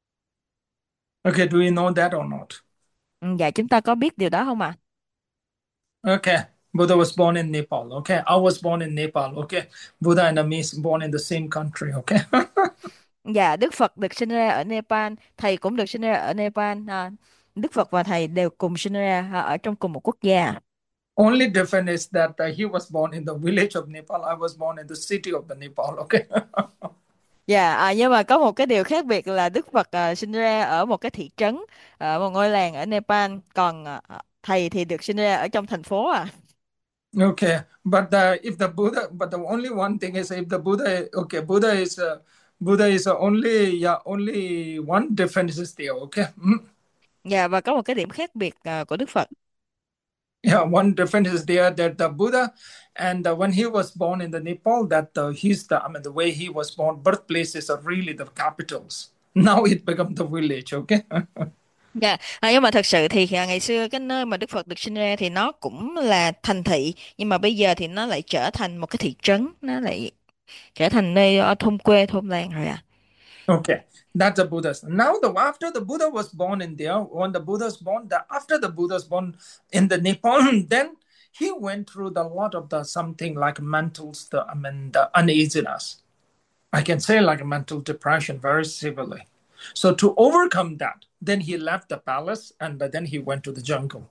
Okay. Do you know that or not? Ừ, dạ, chúng ta có biết điều đó không ạ? Okay. Buddha was born in Nepal. Okay. I was born in Nepal. Okay. Buddha and me born in the same country. Okay. Dạ, Đức Phật được sinh ra ở Nepal, thầy cũng được sinh ra ở Nepal. À, Đức Phật và thầy đều cùng sinh ra à, ở trong cùng một quốc gia. Only difference is that uh, he was born in the village of Nepal. I was born in the city of the Nepal. Okay. Dạ, à, nhưng mà có một cái điều khác biệt là Đức Phật à, sinh ra ở một cái thị trấn, ở một ngôi làng ở Nepal, còn à, thầy thì được sinh ra ở trong thành phố à. Okay. But uh, if the Buddha, but the only one thing is if the Buddha, okay, Buddha is uh, Buddha is uh, only yeah only one difference is there. Okay. Mm. Dạ, và có một cái điểm khác biệt à, của Đức Phật. Yeah, one difference is there that the Buddha, and uh, when he was born in the Nepal, that uh, he's the I mean the way he was born, birthplaces are really the capitals. Now it become the village. Okay. Dạ, à, nhưng mà thật sự thì à, ngày xưa cái nơi mà Đức Phật được sinh ra thì nó cũng là thành thị, nhưng mà bây giờ thì nó lại trở thành một cái thị trấn, nó lại trở thành nơi ở thôn quê, thôn làng rồi à. Okay, that's the Buddhas. Now, the after the Buddha was born in there, when the Buddha was born, the after the Buddha was born in the Nepal, then he went through the lot of the something like mental, the I mean the uneasiness. I can say like a mental depression very severely. So to overcome that, then he left the palace and then he went to the jungle.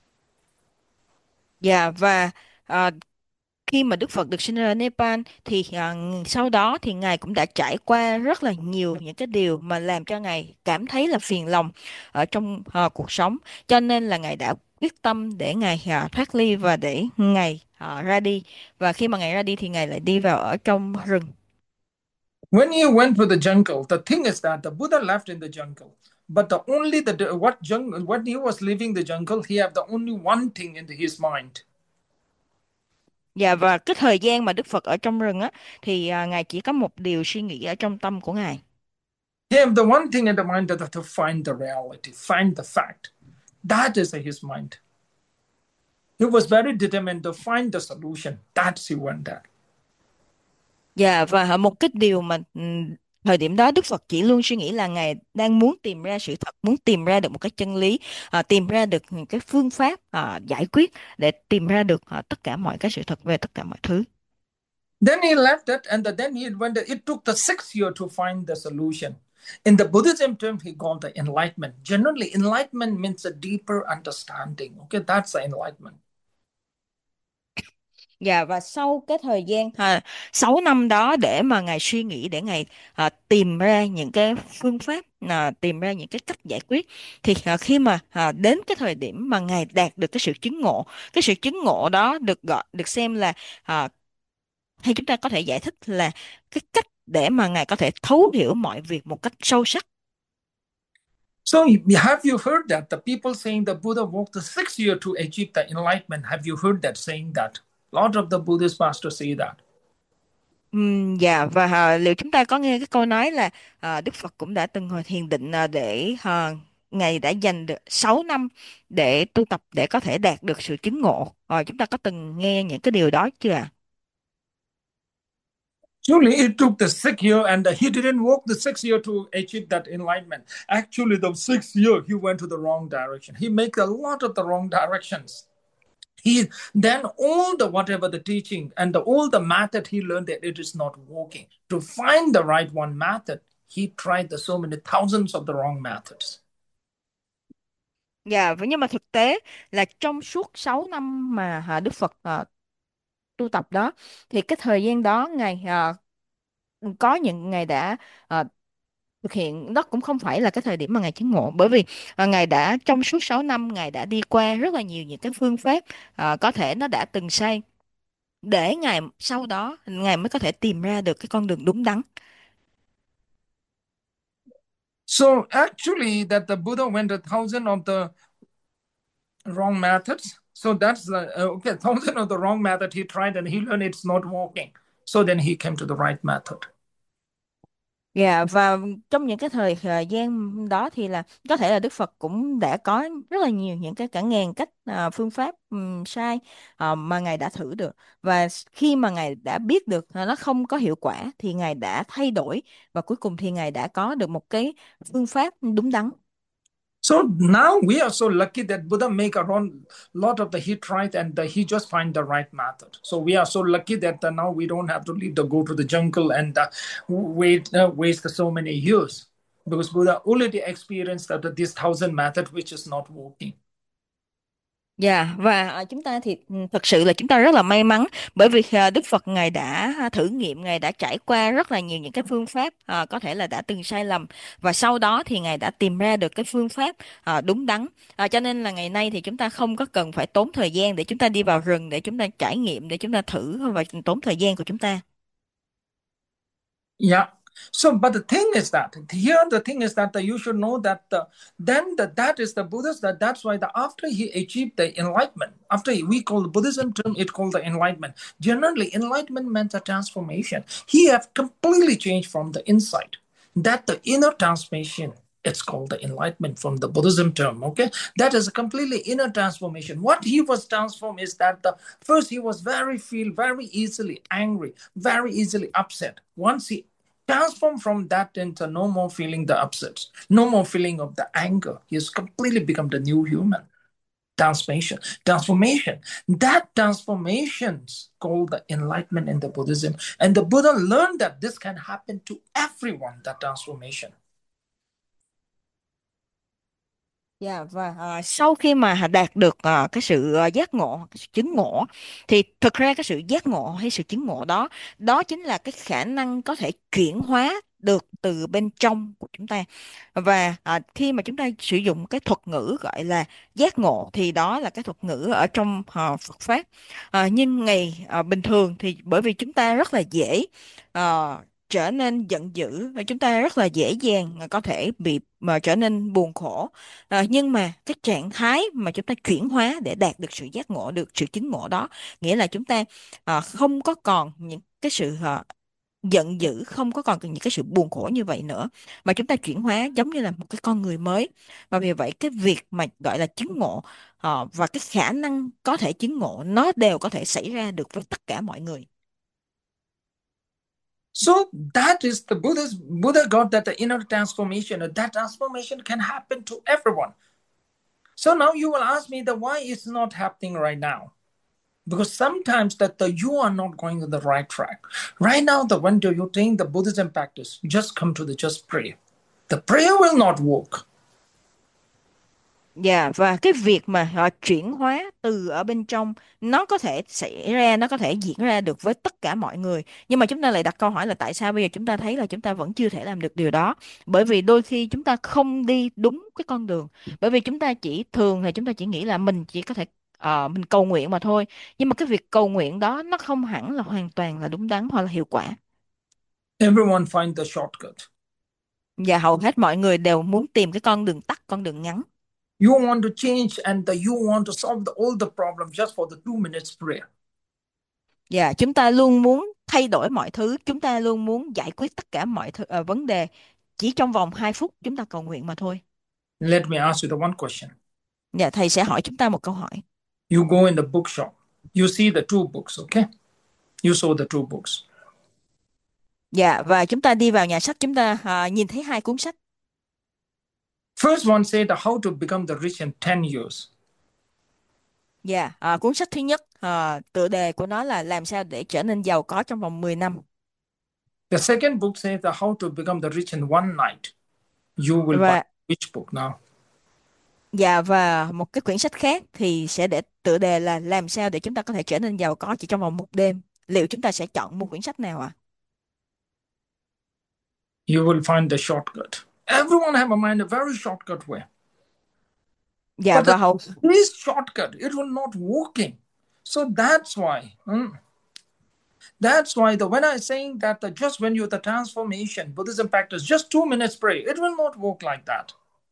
Dạ, và à, khi mà Đức Phật được sinh ra ở Nepal thì à, sau đó thì Ngài cũng đã trải qua rất là nhiều những cái điều mà làm cho Ngài cảm thấy là phiền lòng ở trong à, cuộc sống. Cho nên là Ngài đã quyết tâm để Ngài à, thoát ly và để Ngài à, ra đi. Và khi mà Ngài ra đi thì Ngài lại đi vào ở trong rừng. When he went to the jungle, the thing is that the Buddha left in the jungle. But the only the what jungle when he was leaving the jungle, he had the only one thing in his mind. Dạ, và cái thời gian mà Đức Phật ở trong rừng á thì à, Ngài chỉ có một điều suy nghĩ ở trong tâm của Ngài. He had the one thing in the mind that to find the reality, find the fact. That is his mind. He was very determined to find the solution. That's he went there. Dạ, và một cái điều mà ừm, thời điểm đó Đức Phật chỉ luôn suy nghĩ là Ngài đang muốn tìm ra sự thật, muốn tìm ra được một cái chân lý, à, tìm ra được những cái phương pháp à, giải quyết để tìm ra được à, tất cả mọi cái sự thật về tất cả mọi thứ. Then he left it, and then he went. It took the six year to find the solution. In the Buddhism term, he called the enlightenment. Generally, enlightenment means a deeper understanding. Okay, that's the enlightenment. Dạ, và sau cái thời gian à, sáu năm đó để mà Ngài suy nghĩ, để Ngài à, tìm ra những cái phương pháp, à, tìm ra những cái cách giải quyết, thì à, khi mà à, đến cái thời điểm mà Ngài đạt được cái sự chứng ngộ, cái sự chứng ngộ đó được gọi được xem là à, hay chúng ta có thể giải thích là cái cách để mà Ngài có thể thấu hiểu mọi việc một cách sâu sắc. So, have you heard that the people saying the Buddha walked the six year to achieve the enlightenment? Have you heard that saying that? A lot of the Buddhist pastors say that. Ừm, dạ, và à, liệu chúng ta có nghe cái câu nói là à, Đức Phật cũng đã từng ngồi thiền định à, để à, Ngài đã dành được sáu năm để tu tập để có thể đạt được sự chứng ngộ. Ờ, chúng ta có từng nghe những cái điều đó chưa ạ? Actually, it took the six year, and he didn't walk the six year to achieve that enlightenment. Actually, the six year he went to the wrong direction. He made a lot of the wrong directions. He then all the whatever the teaching and the, all the method he learned that it is not working. To find the right one method, he tried the so many thousands of the wrong methods. Dạ, vậy nhưng mà thực tế là trong suốt sáu năm mà à, Đức Phật à, tu tập đó thì cái thời gian đó Ngài à, có những Ngài đã à, thực hiện đó cũng không phải là cái thời điểm mà Ngài chứng ngộ, bởi vì à, Ngài đã trong suốt sáu năm Ngài đã đi qua rất là nhiều những cái phương pháp à, có thể nó đã từng sai, để Ngài sau đó Ngài mới có thể tìm ra được cái con đường đúng đắn. So actually, that the Buddha went a thousand of the wrong methods. So that's the uh, okay, thousand of the wrong method he tried and he learned it's not working. So then he came to the right method. Dạ, và trong những cái thời thời gian đó thì là có thể là Đức Phật cũng đã có rất là nhiều những cái cả ngàn cách à, phương pháp ừm, sai à, mà Ngài đã thử được, và khi mà Ngài đã biết được là nó không có hiệu quả thì Ngài đã thay đổi, và cuối cùng thì Ngài đã có được một cái phương pháp đúng đắn. So now we are so lucky that Buddha make around lot of the he tried and the, he just find the right method. So we are so lucky that uh, now we don't have to leave the go to the jungle and uh, wait uh, waste so many years because Buddha already experienced that this thousand method which is not working. Dạ, và à, chúng ta thì ừ, thật sự là chúng ta rất là may mắn, bởi vì à, Đức Phật Ngài đã à, thử nghiệm, Ngài đã trải qua rất là nhiều những cái phương pháp à, có thể là đã từng sai lầm, và sau đó thì Ngài đã tìm ra được cái phương pháp à, đúng đắn. À, cho nên là ngày nay thì chúng ta không có cần phải tốn thời gian để chúng ta đi vào rừng để chúng ta trải nghiệm, để chúng ta thử và tốn thời gian của chúng ta. Yeah. So, but the thing is that here the thing is that uh, you should know that uh, then the, that is the Buddhist that that's why the after he achieved the enlightenment, after he, we call the Buddhism term it called the enlightenment. Generally, enlightenment meant a transformation. He have completely changed from the inside. That the inner transformation. It's called the enlightenment from the Buddhism term. Okay, that is a completely inner transformation. What he was transformed is that the first he was very feel very easily angry, very easily upset. Once he transform from that into no more feeling the upsets, no more feeling of the anger. He's completely become the new human. transformation. Transformation. That transformation's called the enlightenment in the Buddhism. And the Buddha learned that this can happen to everyone, that transformation. Dạ và à, sau khi mà đạt được à, cái sự à, giác ngộ, cái sự chứng ngộ, thì thực ra cái sự giác ngộ hay sự chứng ngộ đó, đó chính là cái khả năng có thể chuyển hóa được từ bên trong của chúng ta. Và à, khi mà chúng ta sử dụng cái thuật ngữ gọi là giác ngộ thì đó là cái thuật ngữ ở trong à, Phật pháp. À, nhưng ngày à, bình thường thì bởi vì chúng ta rất là dễ à, trở nên giận dữ, và chúng ta rất là dễ dàng à, có thể bị mà trở nên buồn khổ. Ờ, nhưng mà cái trạng thái mà chúng ta chuyển hóa để đạt được sự giác ngộ, được sự chứng ngộ đó, nghĩa là chúng ta ờ, không có còn những cái sự ờ, giận dữ, không có còn những cái sự buồn khổ như vậy nữa, mà chúng ta chuyển hóa giống như là một cái con người mới. Và vì vậy cái việc mà gọi là chứng ngộ ờ, và cái khả năng có thể chứng ngộ nó đều có thể xảy ra được với tất cả mọi người. So that is the Buddha's Buddha got that the inner transformation, and that transformation can happen to everyone. So now you will ask me that why it's not happening right now? Because sometimes that the you are not going on the right track. Right now, the when do you think the Buddhism practice, just come to the just pray. The prayer will not work. Dạ, và cái việc mà họ chuyển hóa từ ở bên trong nó có thể xảy ra, nó có thể diễn ra được với tất cả mọi người. Nhưng mà chúng ta lại đặt câu hỏi là tại sao bây giờ chúng ta thấy là chúng ta vẫn chưa thể làm được điều đó? Bởi vì đôi khi chúng ta không đi đúng cái con đường. Bởi vì chúng ta chỉ thường là chúng ta chỉ nghĩ là mình chỉ có thể ờ, mình cầu nguyện mà thôi. Nhưng mà cái việc cầu nguyện đó nó không hẳn là hoàn toàn là đúng đắn hoặc là hiệu quả. Everyone find the shortcut. Và hầu hết mọi người đều muốn tìm cái con đường tắt, con đường ngắn. You want to change and the, you want to solve the, all the problems just for the two minutes prayer. Dạ, chúng ta luôn muốn thay đổi mọi thứ, chúng ta luôn muốn giải quyết tất cả mọi thứ, ờ, vấn đề chỉ trong vòng hai phút chúng ta cầu nguyện mà thôi. Let me ask you the one question. Dạ, thầy sẽ hỏi chúng ta một câu hỏi. You go in the bookshop, you see the two books, okay? You saw the two books. Dạ, và chúng ta đi vào nhà sách, chúng ta à, nhìn thấy hai cuốn sách. First one said how to become the rich in ten years. Dạ, à, cuốn sách thứ nhất, à, tựa đề của nó là làm sao để trở nên giàu có trong vòng mười năm. The second book says that how to become the rich in one night. You will buy Và which book now? dạ và một cái quyển sách khác thì sẽ để tựa đề là làm sao để chúng ta có thể trở nên giàu có chỉ trong vòng một đêm. Liệu chúng ta sẽ chọn một quyển sách nào ạ? You will find the shortcut. Everyone have a mind a very shortcut way. Dạ But the, và hầu this shortcut, it will not working. So that's why. Hmm, that's why the when I'm saying that the, just when you the transformation, Buddhism practice, just two minutes pray, it will not work like that.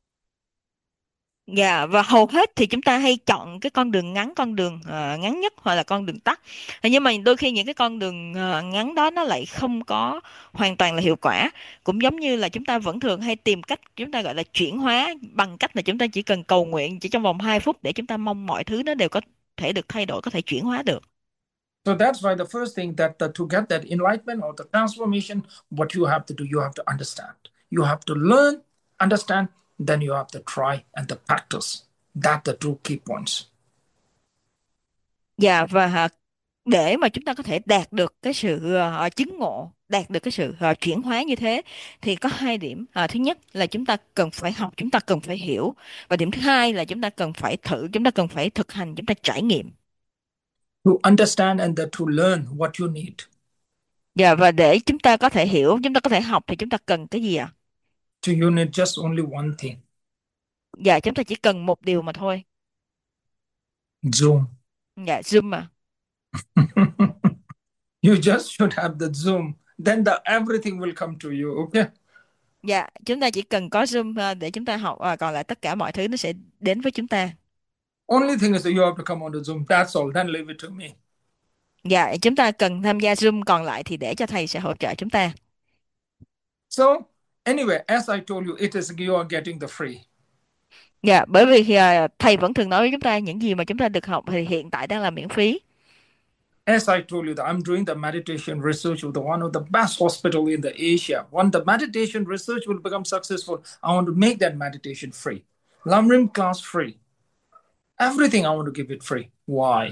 Dạ và hầu hết thì chúng ta hay chọn cái con đường ngắn, con đường ờ, ngắn nhất hoặc là con đường tắt. Nhưng mà đôi khi những cái con đường ờ, ngắn đó nó lại không có hoàn toàn là hiệu quả. Cũng giống như là chúng ta vẫn thường hay tìm cách chúng ta gọi là chuyển hóa bằng cách là chúng ta chỉ cần cầu nguyện chỉ trong vòng hai phút để chúng ta mong mọi thứ nó đều có thể được thay đổi, có thể chuyển hóa được. So that's why the first thing that the, to get that enlightenment or the transformation, what you have to do, you have to understand. You have to learn, understand, then you have to try and the practice. That's the two key points. Dạ và à, để mà chúng ta có thể đạt được cái sự ờ, chứng ngộ, đạt được cái sự ờ, chuyển hóa như thế thì có hai điểm. Ờ, thứ nhất là chúng ta cần phải học, chúng ta cần phải hiểu, và điểm thứ hai là chúng ta cần phải thử, chúng ta cần phải thực hành, chúng ta trải nghiệm. To understand and the, to learn what you need. Dạ và để chúng ta có thể hiểu, chúng ta có thể học thì chúng ta cần cái gì ạ? So you need just only one thing. Dạ chúng ta chỉ cần một điều mà thôi. Zoom. Dạ Zoom mà. You just should have the Zoom. Then the everything will come to you, okay? Dạ chúng ta chỉ cần có Zoom ờ, để chúng ta học, ờ, còn lại tất cả mọi thứ nó sẽ đến với chúng ta. Only thing is that you have to come on the Zoom. That's all. Then leave it to me. Dạ chúng ta cần tham gia Zoom, còn lại thì để cho thầy sẽ hỗ trợ chúng ta. So anyway, as I told you, it is you are getting the free. Dạ, bởi vì thì, à, thầy vẫn thường nói với chúng ta những gì mà chúng ta được học thì hiện tại đang là miễn phí. As I told you, that I'm doing the meditation research with the one of the best hospital in the Asia. When the meditation research will become successful, I want to make that meditation free. Lamrim class free. Everything I want to give it free. Why?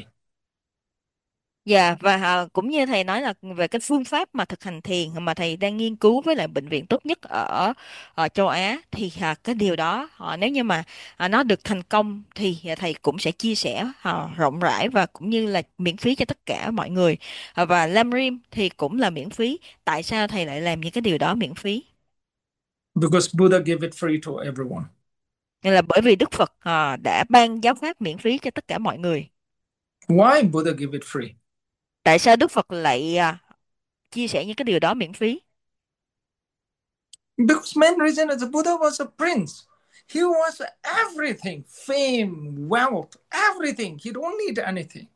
Dạ, và à, cũng như thầy nói là về cái phương pháp mà thực hành thiền mà thầy đang nghiên cứu với lại bệnh viện tốt nhất ở, ở châu Á, thì à, cái điều đó à, nếu như mà à, nó được thành công thì à, thầy cũng sẽ chia sẻ à, rộng rãi và cũng như là miễn phí cho tất cả mọi người. À, và Lamrim thì cũng là miễn phí. Tại sao thầy lại làm những cái điều đó miễn phí? Because Buddha gave it free to everyone. Nên là bởi vì Đức Phật à, đã ban giáo pháp miễn phí cho tất cả mọi người. Why Buddha give it free? Tại sao Đức Phật lại à, chia sẻ những cái điều đó miễn phí? Because main reason is the Buddha was a prince. He was everything, fame, wealth, everything. He don't need anything.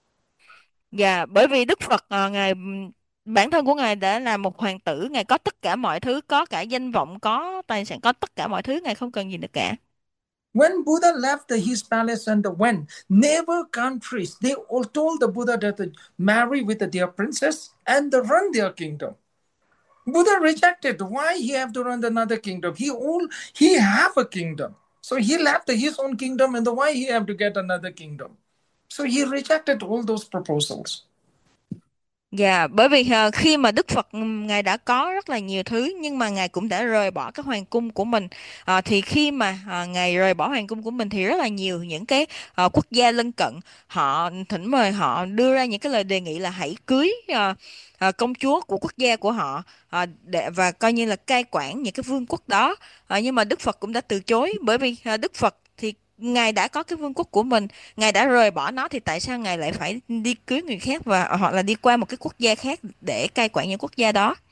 Dạ, bởi vì Đức Phật à, ngài ừm, bản thân của ngài đã là một hoàng tử, ngài có tất cả mọi thứ, có cả danh vọng, có tài sản, có tất cả mọi thứ, ngài không cần gì nữa cả. When Buddha left the, his palace and went, neighbor countries, they all told the Buddha that to marry with their princess and run their kingdom. Buddha rejected. Why he have to run another kingdom? He all he have a kingdom. So he left his own kingdom, and the why he have to get another kingdom? So he rejected all those proposals. Dạ, bởi vì à, khi mà Đức Phật ừm, ngài đã có rất là nhiều thứ, nhưng mà ngài cũng đã rời bỏ cái hoàng cung của mình. À, thì khi mà à, ngài rời bỏ hoàng cung của mình thì rất là nhiều những cái à, quốc gia lân cận họ thỉnh mời, họ đưa ra những cái lời đề nghị là hãy cưới à, à, công chúa của quốc gia của họ, à, để và coi như là cai quản những cái vương quốc đó. À, nhưng mà Đức Phật cũng đã từ chối, bởi vì à, Đức Phật thì ngài đã có cái vương quốc của mình, ngài đã rời bỏ nó, thì tại sao ngài lại phải đi cưới người khác và hoặc là đi qua một cái quốc gia khác để cai quản những quốc gia đó?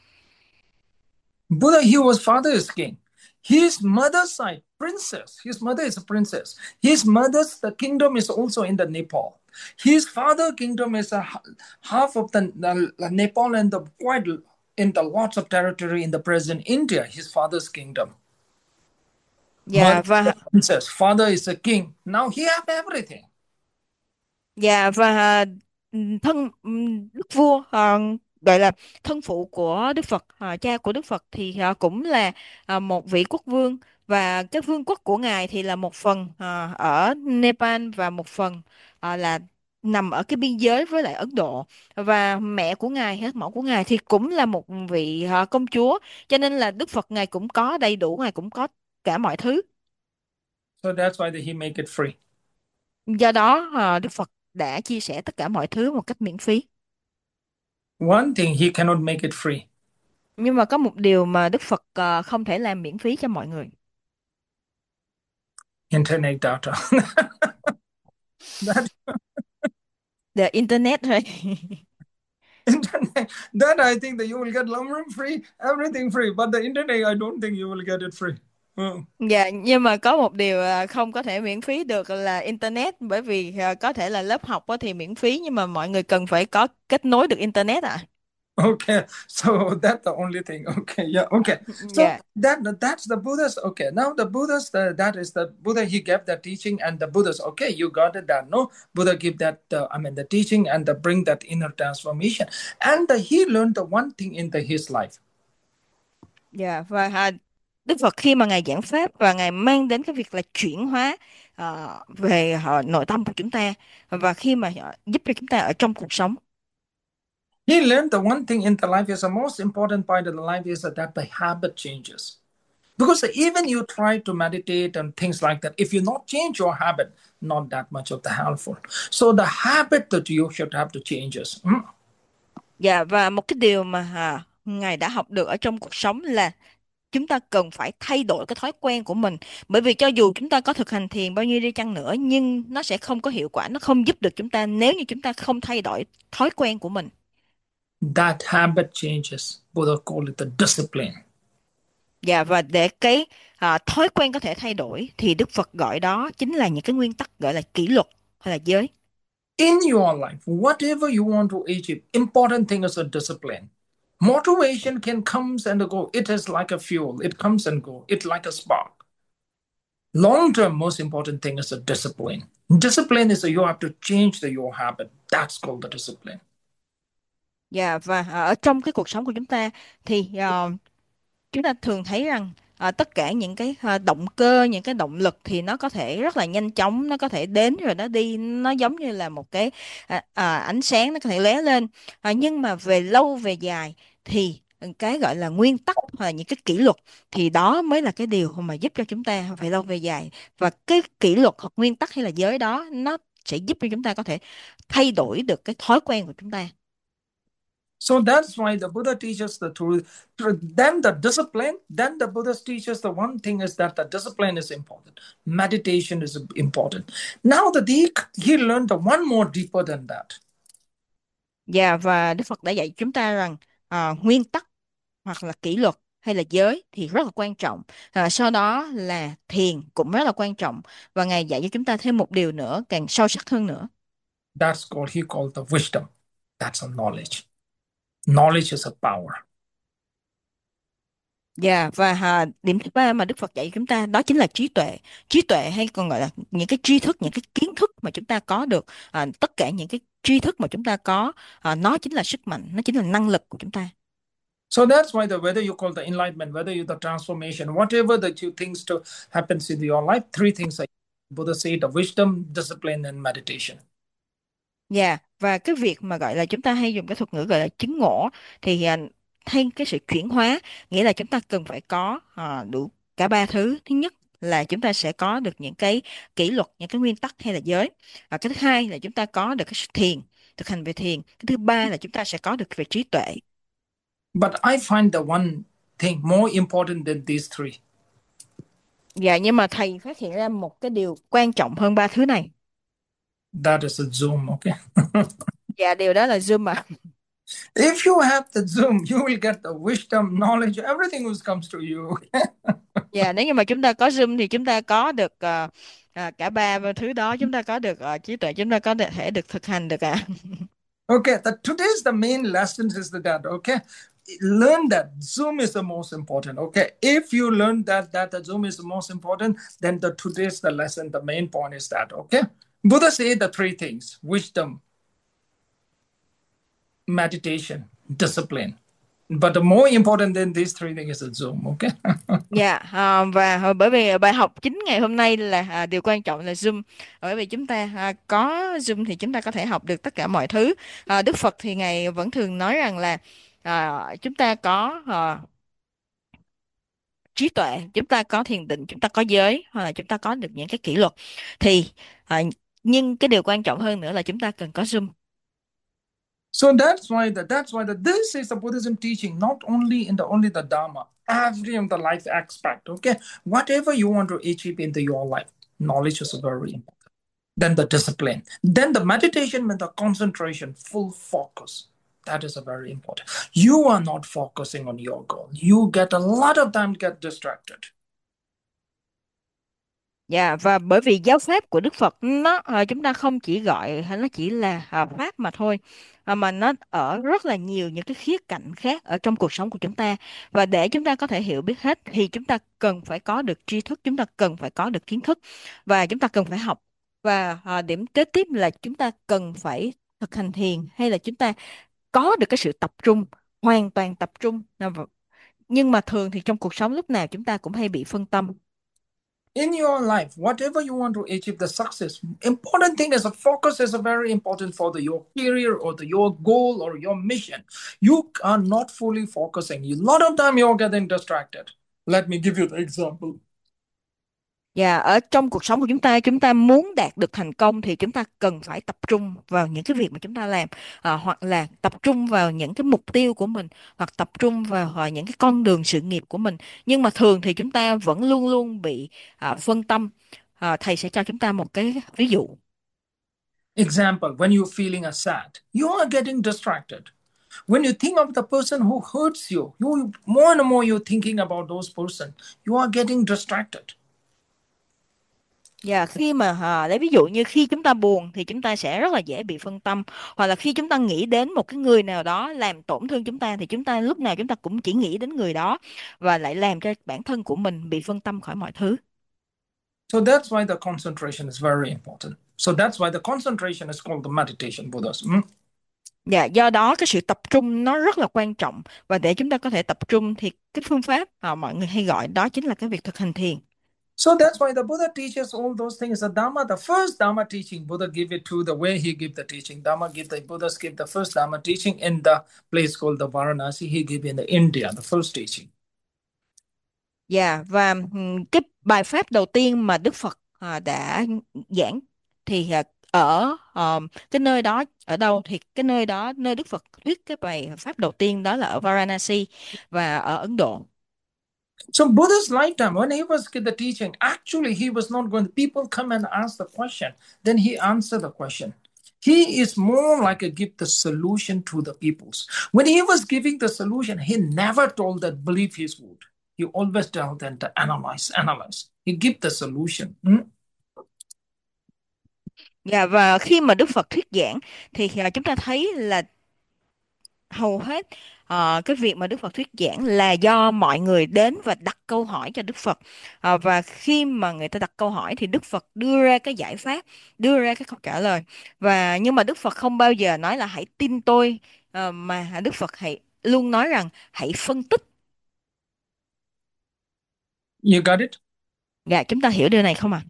Buddha, he was father is king. His mother's side, princess. His mother is a princess. His mother's the kingdom is also in the Nepal. His father kingdom is a half of the, the, the Nepal and the quite in the lots of territory in the present India. His father's kingdom. Mother Dạ, is a và princess. Father is a king. Now he have everything. Dạ, và thân ừm, đức vua ờ, gọi là thân phụ của Đức Phật, ờ, cha của Đức Phật thì ờ, cũng là ờ, một vị quốc vương, và cái vương quốc của ngài thì là một phần ờ, ở Nepal và một phần ờ, là nằm ở cái biên giới với lại Ấn Độ, và mẹ của ngài hay mẫu của ngài thì cũng là một vị ờ, công chúa, cho nên là Đức Phật ngài cũng có đầy đủ, ngài cũng có cả mọi thứ. So that's why he make it free. Do đó ờ, Đức Phật đã chia sẻ tất cả mọi thứ một cách miễn phí. One thing he cannot make it free. Nhưng mà có một điều mà Đức Phật ờ, không thể làm miễn phí cho mọi người. Internet data. that The internet thôi. internet that I think that you will get lumber free, everything free. But the internet, I don't think you will get it free. Oh, Dạ, nhưng mà có một điều ờ, không có thể miễn phí được là internet, bởi vì ờ, có thể là lớp học á thì miễn phí, nhưng mà mọi người cần phải có kết nối được internet ạ. okay. So that's the only thing. Okay. Yeah. Okay. So Dạ. that that's the Buddha's. Okay. Now the Buddha's. The, that is the Buddha. He gave that teaching, and the Buddha's. Okay, you got it. That no Buddha give that. Uh, I mean the teaching and the bring that inner transformation, and the, he learned the one thing in the his life. Dạ, và à, Đức Phật khi mà ngài giảng pháp và ngài mang đến cái việc là chuyển hóa ờ, về ờ, nội tâm của chúng ta, và khi mà ờ, giúp cho chúng ta ở trong cuộc sống. He learned the one thing in the life is the most important part of the life is that the habit changes. Because even you try to meditate and things like that, if you not change your habit, not that much of the helpful. So the habit that you should have to changes. Mm. Dạ, và một cái điều mà à, ngài đã học được ở trong cuộc sống là chúng ta cần phải thay đổi cái thói quen của mình, bởi vì cho dù chúng ta có thực hành thiền bao nhiêu đi chăng nữa nhưng nó sẽ không có hiệu quả, nó không giúp được chúng ta nếu như chúng ta không thay đổi thói quen của mình. That habit changes. Buddha call it the discipline. Dạ, và để cái à, thói quen có thể thay đổi thì Đức Phật gọi đó chính là những cái nguyên tắc gọi là kỷ luật hay là giới. In your life, whatever you want to achieve, important thing is a discipline. Motivation can comes and go. It is like a fuel. It comes and go. It's like a spark. Long term, most important thing is a discipline. Discipline is that you have to change the, your habit. That's called the discipline. Dạ, và à, ở trong cái cuộc sống của chúng ta thì à, chúng ta thường thấy rằng à, tất cả những cái à, động cơ, những cái động lực thì nó có thể rất là nhanh chóng, nó có thể đến rồi nó đi, nó giống như là một cái à, à, ánh sáng, nó có thể lóe lên. À, nhưng mà về lâu về dài thì cái gọi là nguyên tắc hoặc là những cái kỷ luật, thì đó mới là cái điều mà giúp cho chúng ta về lâu về dài. Và cái kỷ luật hoặc nguyên tắc hay là giới đó nó sẽ giúp cho chúng ta có thể thay đổi được cái thói quen của chúng ta. So that's why the Buddha teaches the truth. Then the discipline, then the Buddha teaches the one thing is that the discipline is important. Meditation is important. Now that he, he learned the one more deeper than that. Dạ, và Đức Phật đã dạy chúng ta rằng à, nguyên tắc hoặc là kỷ luật hay là giới thì rất là quan trọng. À, sau đó là thiền cũng rất là quan trọng. Và Ngài dạy cho chúng ta thêm một điều nữa càng sâu sắc hơn nữa. That's called, he called the wisdom. That's a knowledge. Knowledge is a power. Dạ, và à, điểm thứ ba mà Đức Phật dạy chúng ta đó chính là trí tuệ. Trí tuệ hay còn gọi là những cái tri thức, những cái kiến thức mà chúng ta có được. À, tất cả những cái tri thức mà chúng ta có, à, nó chính là sức mạnh, nó chính là năng lực của chúng ta. So that's why the whether you call the enlightenment, whether you the transformation, whatever the two things to happens in your life, three things like Buddha said: the wisdom, discipline, and meditation. Dạ, và cái việc mà gọi là chúng ta hay dùng cái thuật ngữ gọi là chứng ngộ thì à, hay cái sự chuyển hóa, nghĩa là chúng ta cần phải có à, đủ cả ba thứ. Thứ nhất là chúng ta sẽ có được những cái kỷ luật, những cái nguyên tắc hay là giới. Và cái thứ hai là chúng ta có được cái sự thiền, thực hành về thiền. Cái thứ ba là chúng ta sẽ có được về trí tuệ. But I find the one thing more important than these three. Dạ, nhưng mà thầy phát hiện ra một cái điều quan trọng hơn ba thứ này. That is a Zoom, okay? Dạ, điều đó là Zoom ạ. If you have the Zoom, you will get the wisdom, knowledge, everything will comes to you. Dạ, nếu như mà chúng ta có Zoom thì chúng ta có được ờ, à, cả ba thứ đó, chúng ta có được ờ, trí tuệ, chúng ta có thể được thực hành được ạ. Okay, the, today's the main lessons is that, okay? Learn that Zoom is the most important, okay? If you learn that that the Zoom is the most important, then the today's the lesson, the main point is that, okay? Buddha said the three things: wisdom, meditation, discipline. But the more important than these three things is the Zoom, okay? Dạ, à, và hồi- bởi vì bài học chính ngày hôm nay là à, điều quan trọng là Zoom. Bởi vì chúng ta à, có Zoom thì chúng ta có thể học được tất cả mọi thứ. À, Đức Phật thì Ngài vẫn thường nói rằng là à, chúng ta có à, trí tuệ, chúng ta có thiền định, chúng ta có giới, hoặc là chúng ta có được những cái kỷ luật. Thì à, nhưng cái điều quan trọng hơn nữa là chúng ta cần có Zoom. So that's why that that's why that this is the Buddhism teaching, not only in the only the Dharma, every of the life aspect. Okay, whatever you want to achieve into your life, knowledge is very important. Then the discipline, then the meditation and the concentration, full focus. That is a very important. You are not focusing on your goal. You get a lot of time get distracted. Dạ, và bởi vì giáo pháp của Đức Phật nó ờ, chúng ta không chỉ gọi hay nó chỉ là ờ, pháp mà thôi, ờ, mà nó ở rất là nhiều những cái khía cạnh khác ở trong cuộc sống của chúng ta. Và để chúng ta có thể hiểu biết hết thì chúng ta cần phải có được tri thức, chúng ta cần phải có được kiến thức, và chúng ta cần phải học. Và ờ, điểm kế tiếp là chúng ta cần phải thực hành thiền, hay là chúng ta có được cái sự tập trung, hoàn toàn tập trung. Ờ, v- nhưng mà thường thì trong cuộc sống lúc nào chúng ta cũng hay bị phân tâm. In your life, whatever you want to achieve the success, important thing is a focus is a very important for the your career or the your goal or your mission. You are not fully focusing. A lot of time you're getting distracted. Let me give you the example. Và ở trong cuộc sống của chúng ta, chúng ta muốn đạt được thành công thì chúng ta cần phải tập trung vào những cái việc mà chúng ta làm, à, hoặc là tập trung vào những cái mục tiêu của mình, hoặc tập trung vào à, những cái con đường sự nghiệp của mình. Nhưng mà thường thì chúng ta vẫn luôn luôn bị à, phân tâm. À, thầy sẽ cho chúng ta một cái ví dụ. Example, when you're feeling a sad, you are getting distracted. When you think of the person who hurts you, you more and more you're thinking about those person. You are getting distracted. Và khi mà à, lấy ví dụ như khi chúng ta buồn thì chúng ta sẽ rất là dễ bị phân tâm, hoặc là khi chúng ta nghĩ đến một cái người nào đó làm tổn thương chúng ta thì chúng ta lúc nào chúng ta cũng chỉ nghĩ đến người đó, và lại làm cho bản thân của mình bị phân tâm khỏi mọi thứ. So that's why the concentration is very important. So that's why the concentration is called the meditation Buddhism. Dạ, do đó cái sự tập trung nó rất là quan trọng, và để chúng ta có thể tập trung thì cái phương pháp mà mọi người hay gọi đó chính là cái việc thực hành thiền. So that's why the Buddha teaches all those things. The Dharma, the first Dharma teaching, Buddha gave it to the way he gave the teaching. Dharma give the Buddha's gave the first Dharma teaching in the place called the Varanasi. He gave in the India the first teaching. Dạ, và ừm, cái bài pháp đầu tiên mà Đức Phật à, đã giảng thì à, ở ờm, cái nơi đó ở đâu, thì cái nơi đó, nơi Đức Phật thuyết cái bài pháp đầu tiên đó là ở Varanasi và ở Ấn Độ. So Buddha's lifetime, when he was the teaching, actually he was not going. People come and ask the question, then he answer the question. He is more like a give the solution to the peoples. When he was giving the solution, he never told that believe his word. He always told them to analyze, analyze. He give the solution. Hmm? Dạ, và khi mà Đức Phật thuyết giảng thì à, chúng ta thấy là hầu hết ờ, cái việc mà Đức Phật thuyết giảng là do mọi người đến và đặt câu hỏi cho Đức Phật. Ờ, và khi mà người ta đặt câu hỏi thì Đức Phật đưa ra cái giải pháp, đưa ra cái câu trả lời. Và nhưng mà Đức Phật không bao giờ nói là hãy tin tôi, ờ, mà Đức Phật hãy luôn nói rằng hãy phân tích. You got it? Dạ, chúng ta hiểu điều này không ạ?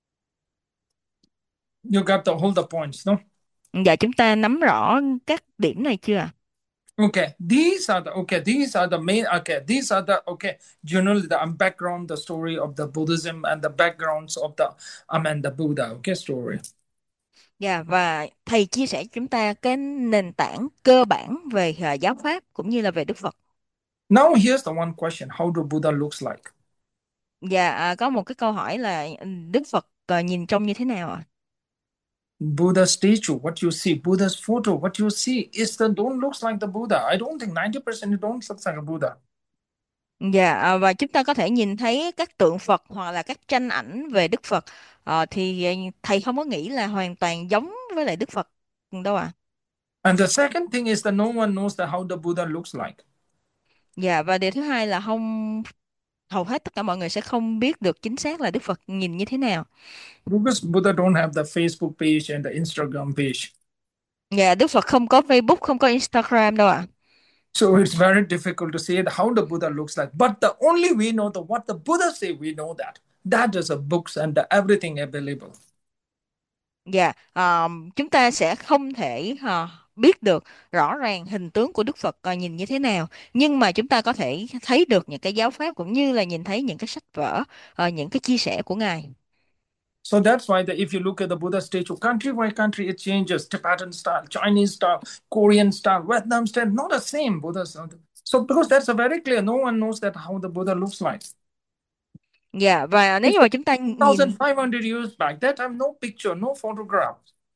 You got the whole the points, no? Dạ, chúng ta nắm rõ các điểm này chưa ạ? Okay, these are the okay. These are the main. Okay, these are the okay. Generally, the um, background, the story of the Buddhism and the backgrounds of the um and the Buddha. Okay, story. Dạ, và thầy chia sẻ cho chúng ta cái nền tảng cơ bản về ờ, giáo pháp cũng như là về Đức Phật. Now here's the one question: how do Buddha looks like? Dạ, à, có một cái câu hỏi là ừ, Đức Phật à, nhìn trông như thế nào ạ? Buddha's statue, what you see, Buddha's photo, what you see is the don't looks like the Buddha. I don't think ninety percent it don't looks like a Buddha. Dạ, à, và chúng ta có thể nhìn thấy các tượng Phật hoặc là các tranh ảnh về Đức Phật. Ờ, thì à, thầy không có nghĩ là hoàn toàn giống với lại Đức Phật đâu ạ. And the second thing is that no one knows that how the Buddha looks like. Dạ, và điều thứ hai là không hầu hết tất cả mọi người sẽ không biết được chính xác là Đức Phật nhìn như thế nào. Because Buddha don't have the Facebook page and the Instagram page. Dạ, Đức Phật không có Facebook, không có Instagram đâu ạ. So it's very difficult to say how the Buddha looks like. But the only we know the what the Buddha say, we know that. That is a books and the everything available. Dạ, à, chúng ta sẽ không thể à, biết được rõ ràng hình tướng của Đức Phật à, nhìn như thế nào, nhưng mà chúng ta có thể thấy được những cái giáo pháp cũng như là nhìn thấy những cái sách vở, à, những cái chia sẻ của Ngài. So that's why the, if you look at the Buddha statue, country by country, it changes. Tibetan style, Chinese style, Korean style, Vietnam style, not the same Buddha style. So because that's a very clear, no one knows that how the Buddha looks like. Dạ, và nếu It's như mà chúng ta nhìn. one thousand five hundred years back. That time, no picture, no photograph.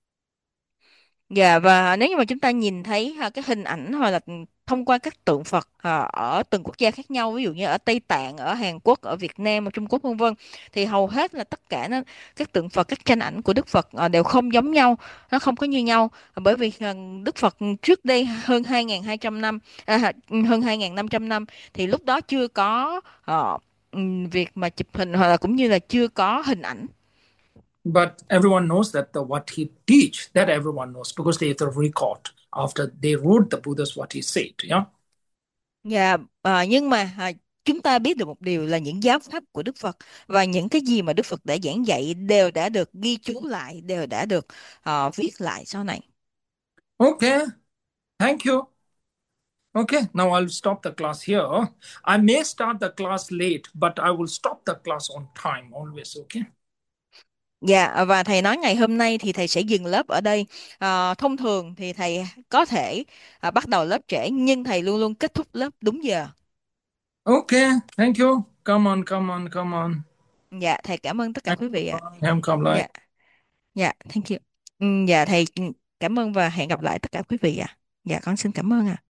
Dạ, và nếu như mà chúng ta nhìn thấy ha, cái hình ảnh hoặc là thông qua các tượng Phật à, ở từng quốc gia khác nhau, ví dụ như ở Tây Tạng, ở Hàn Quốc, ở Việt Nam, ở Trung Quốc vân vân, thì hầu hết là tất cả nó, các tượng Phật, các tranh ảnh của Đức Phật à, đều không giống nhau, nó không có như nhau. À, bởi vì à, Đức Phật trước đây hơn hai nghìn hai trăm năm, à, hơn hai nghìn năm trăm năm thì lúc đó chưa có ờ, ừm, việc mà chụp hình hoặc là cũng như là chưa có hình ảnh. But everyone knows that the what he teach, that everyone knows because they have the record after they wrote the Buddha's what he said. Yeah. Dạ, à, nhưng mà à, chúng ta biết được một điều là những giáo pháp của Đức Phật và những cái gì mà Đức Phật đã giảng dạy đều đã được ghi chú lại, đều đã được à, viết lại sau này. Okay. Thank you. Okay, now I'll stop the class here. I may start the class late, but I will stop the class on time always. Okay. Dạ, à, và thầy nói ngày hôm nay thì thầy sẽ dừng lớp ở đây. À, thông thường thì thầy có thể à, bắt đầu lớp trễ, nhưng thầy luôn luôn kết thúc lớp đúng giờ. Okay, thank you. Come on, come on, come on. Dạ, thầy cảm ơn tất cả quý vị ạ. Em come lại. Dạ, dạ, thank you. Ừ, dạ, thầy ừ, cảm ơn và hẹn gặp lại tất cả quý vị ạ. Dạ, con xin cảm ơn ạ.